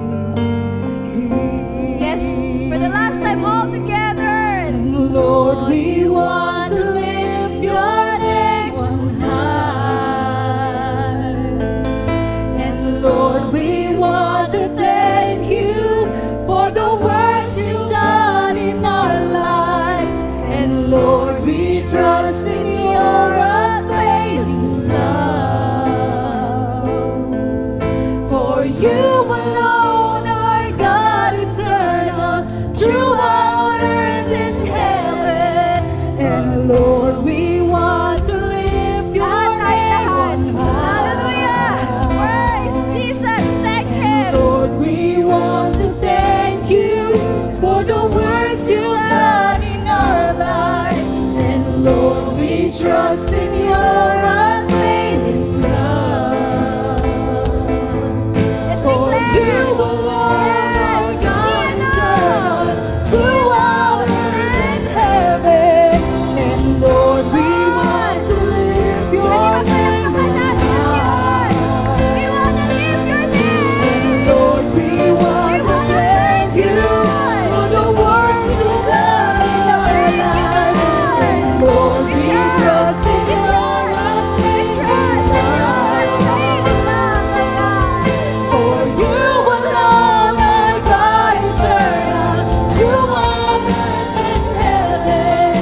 Yes. For the last time all together. Lord, we want to lift your name on high. And Lord, we want to thank You for the works You've done in our lives. And Lord, we trust in Your unfailing love. For You alone are God eternal, throughout earth and heaven. And Lord, we want to lift Your name on Hallelujah. high. Praise Jesus. Thank Him. Lord, we want to thank You for the works You've done in our lives. And Lord, we trust in Your unfailing love. Let's For declare. You alone are God eternal, throughout earth and heaven. And Lord, we want to lift Your name on high. We want to lift Your name. And Lord, we want to thank You for the works You've done in our lives. And Lord, we trust in Your unfailing love. For You alone are God eternal, throughout earth and heaven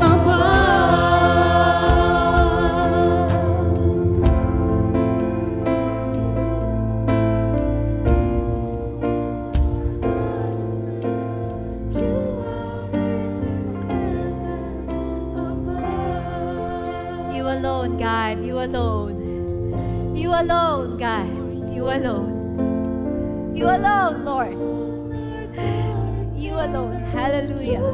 above. You alone, God. You alone. You alone, God. You alone. You alone, Lord. You alone. Hallelujah.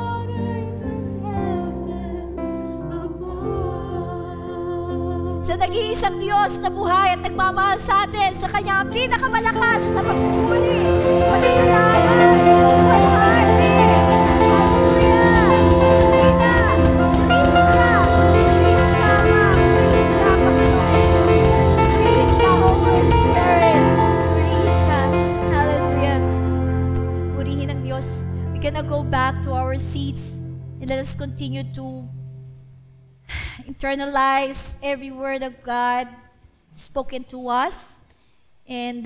Sa nag-iisang Diyos na buhay at nagmamahal sa atin sa Kanyang pinakamalakas na pagpupuli. Pasasalamat. Buhay-hati. Hallelujah. Purina. Purina. Purina. Purina, Panginoon Jesus. Purina, Holy Spirit. Purina. Hallelujah. Purihin ang Diyos. We cannot go back to our seats and let us continue to internalize every word of God spoken to us. And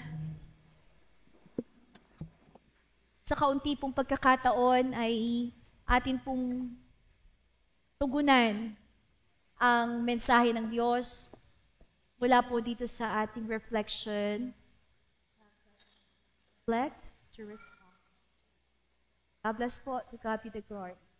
sa kaunti pong pagkakataon ay atin pong tugunan ang mensahe ng Diyos mula po dito sa ating reflection. Reflect to respond. God bless po. To God be the glory.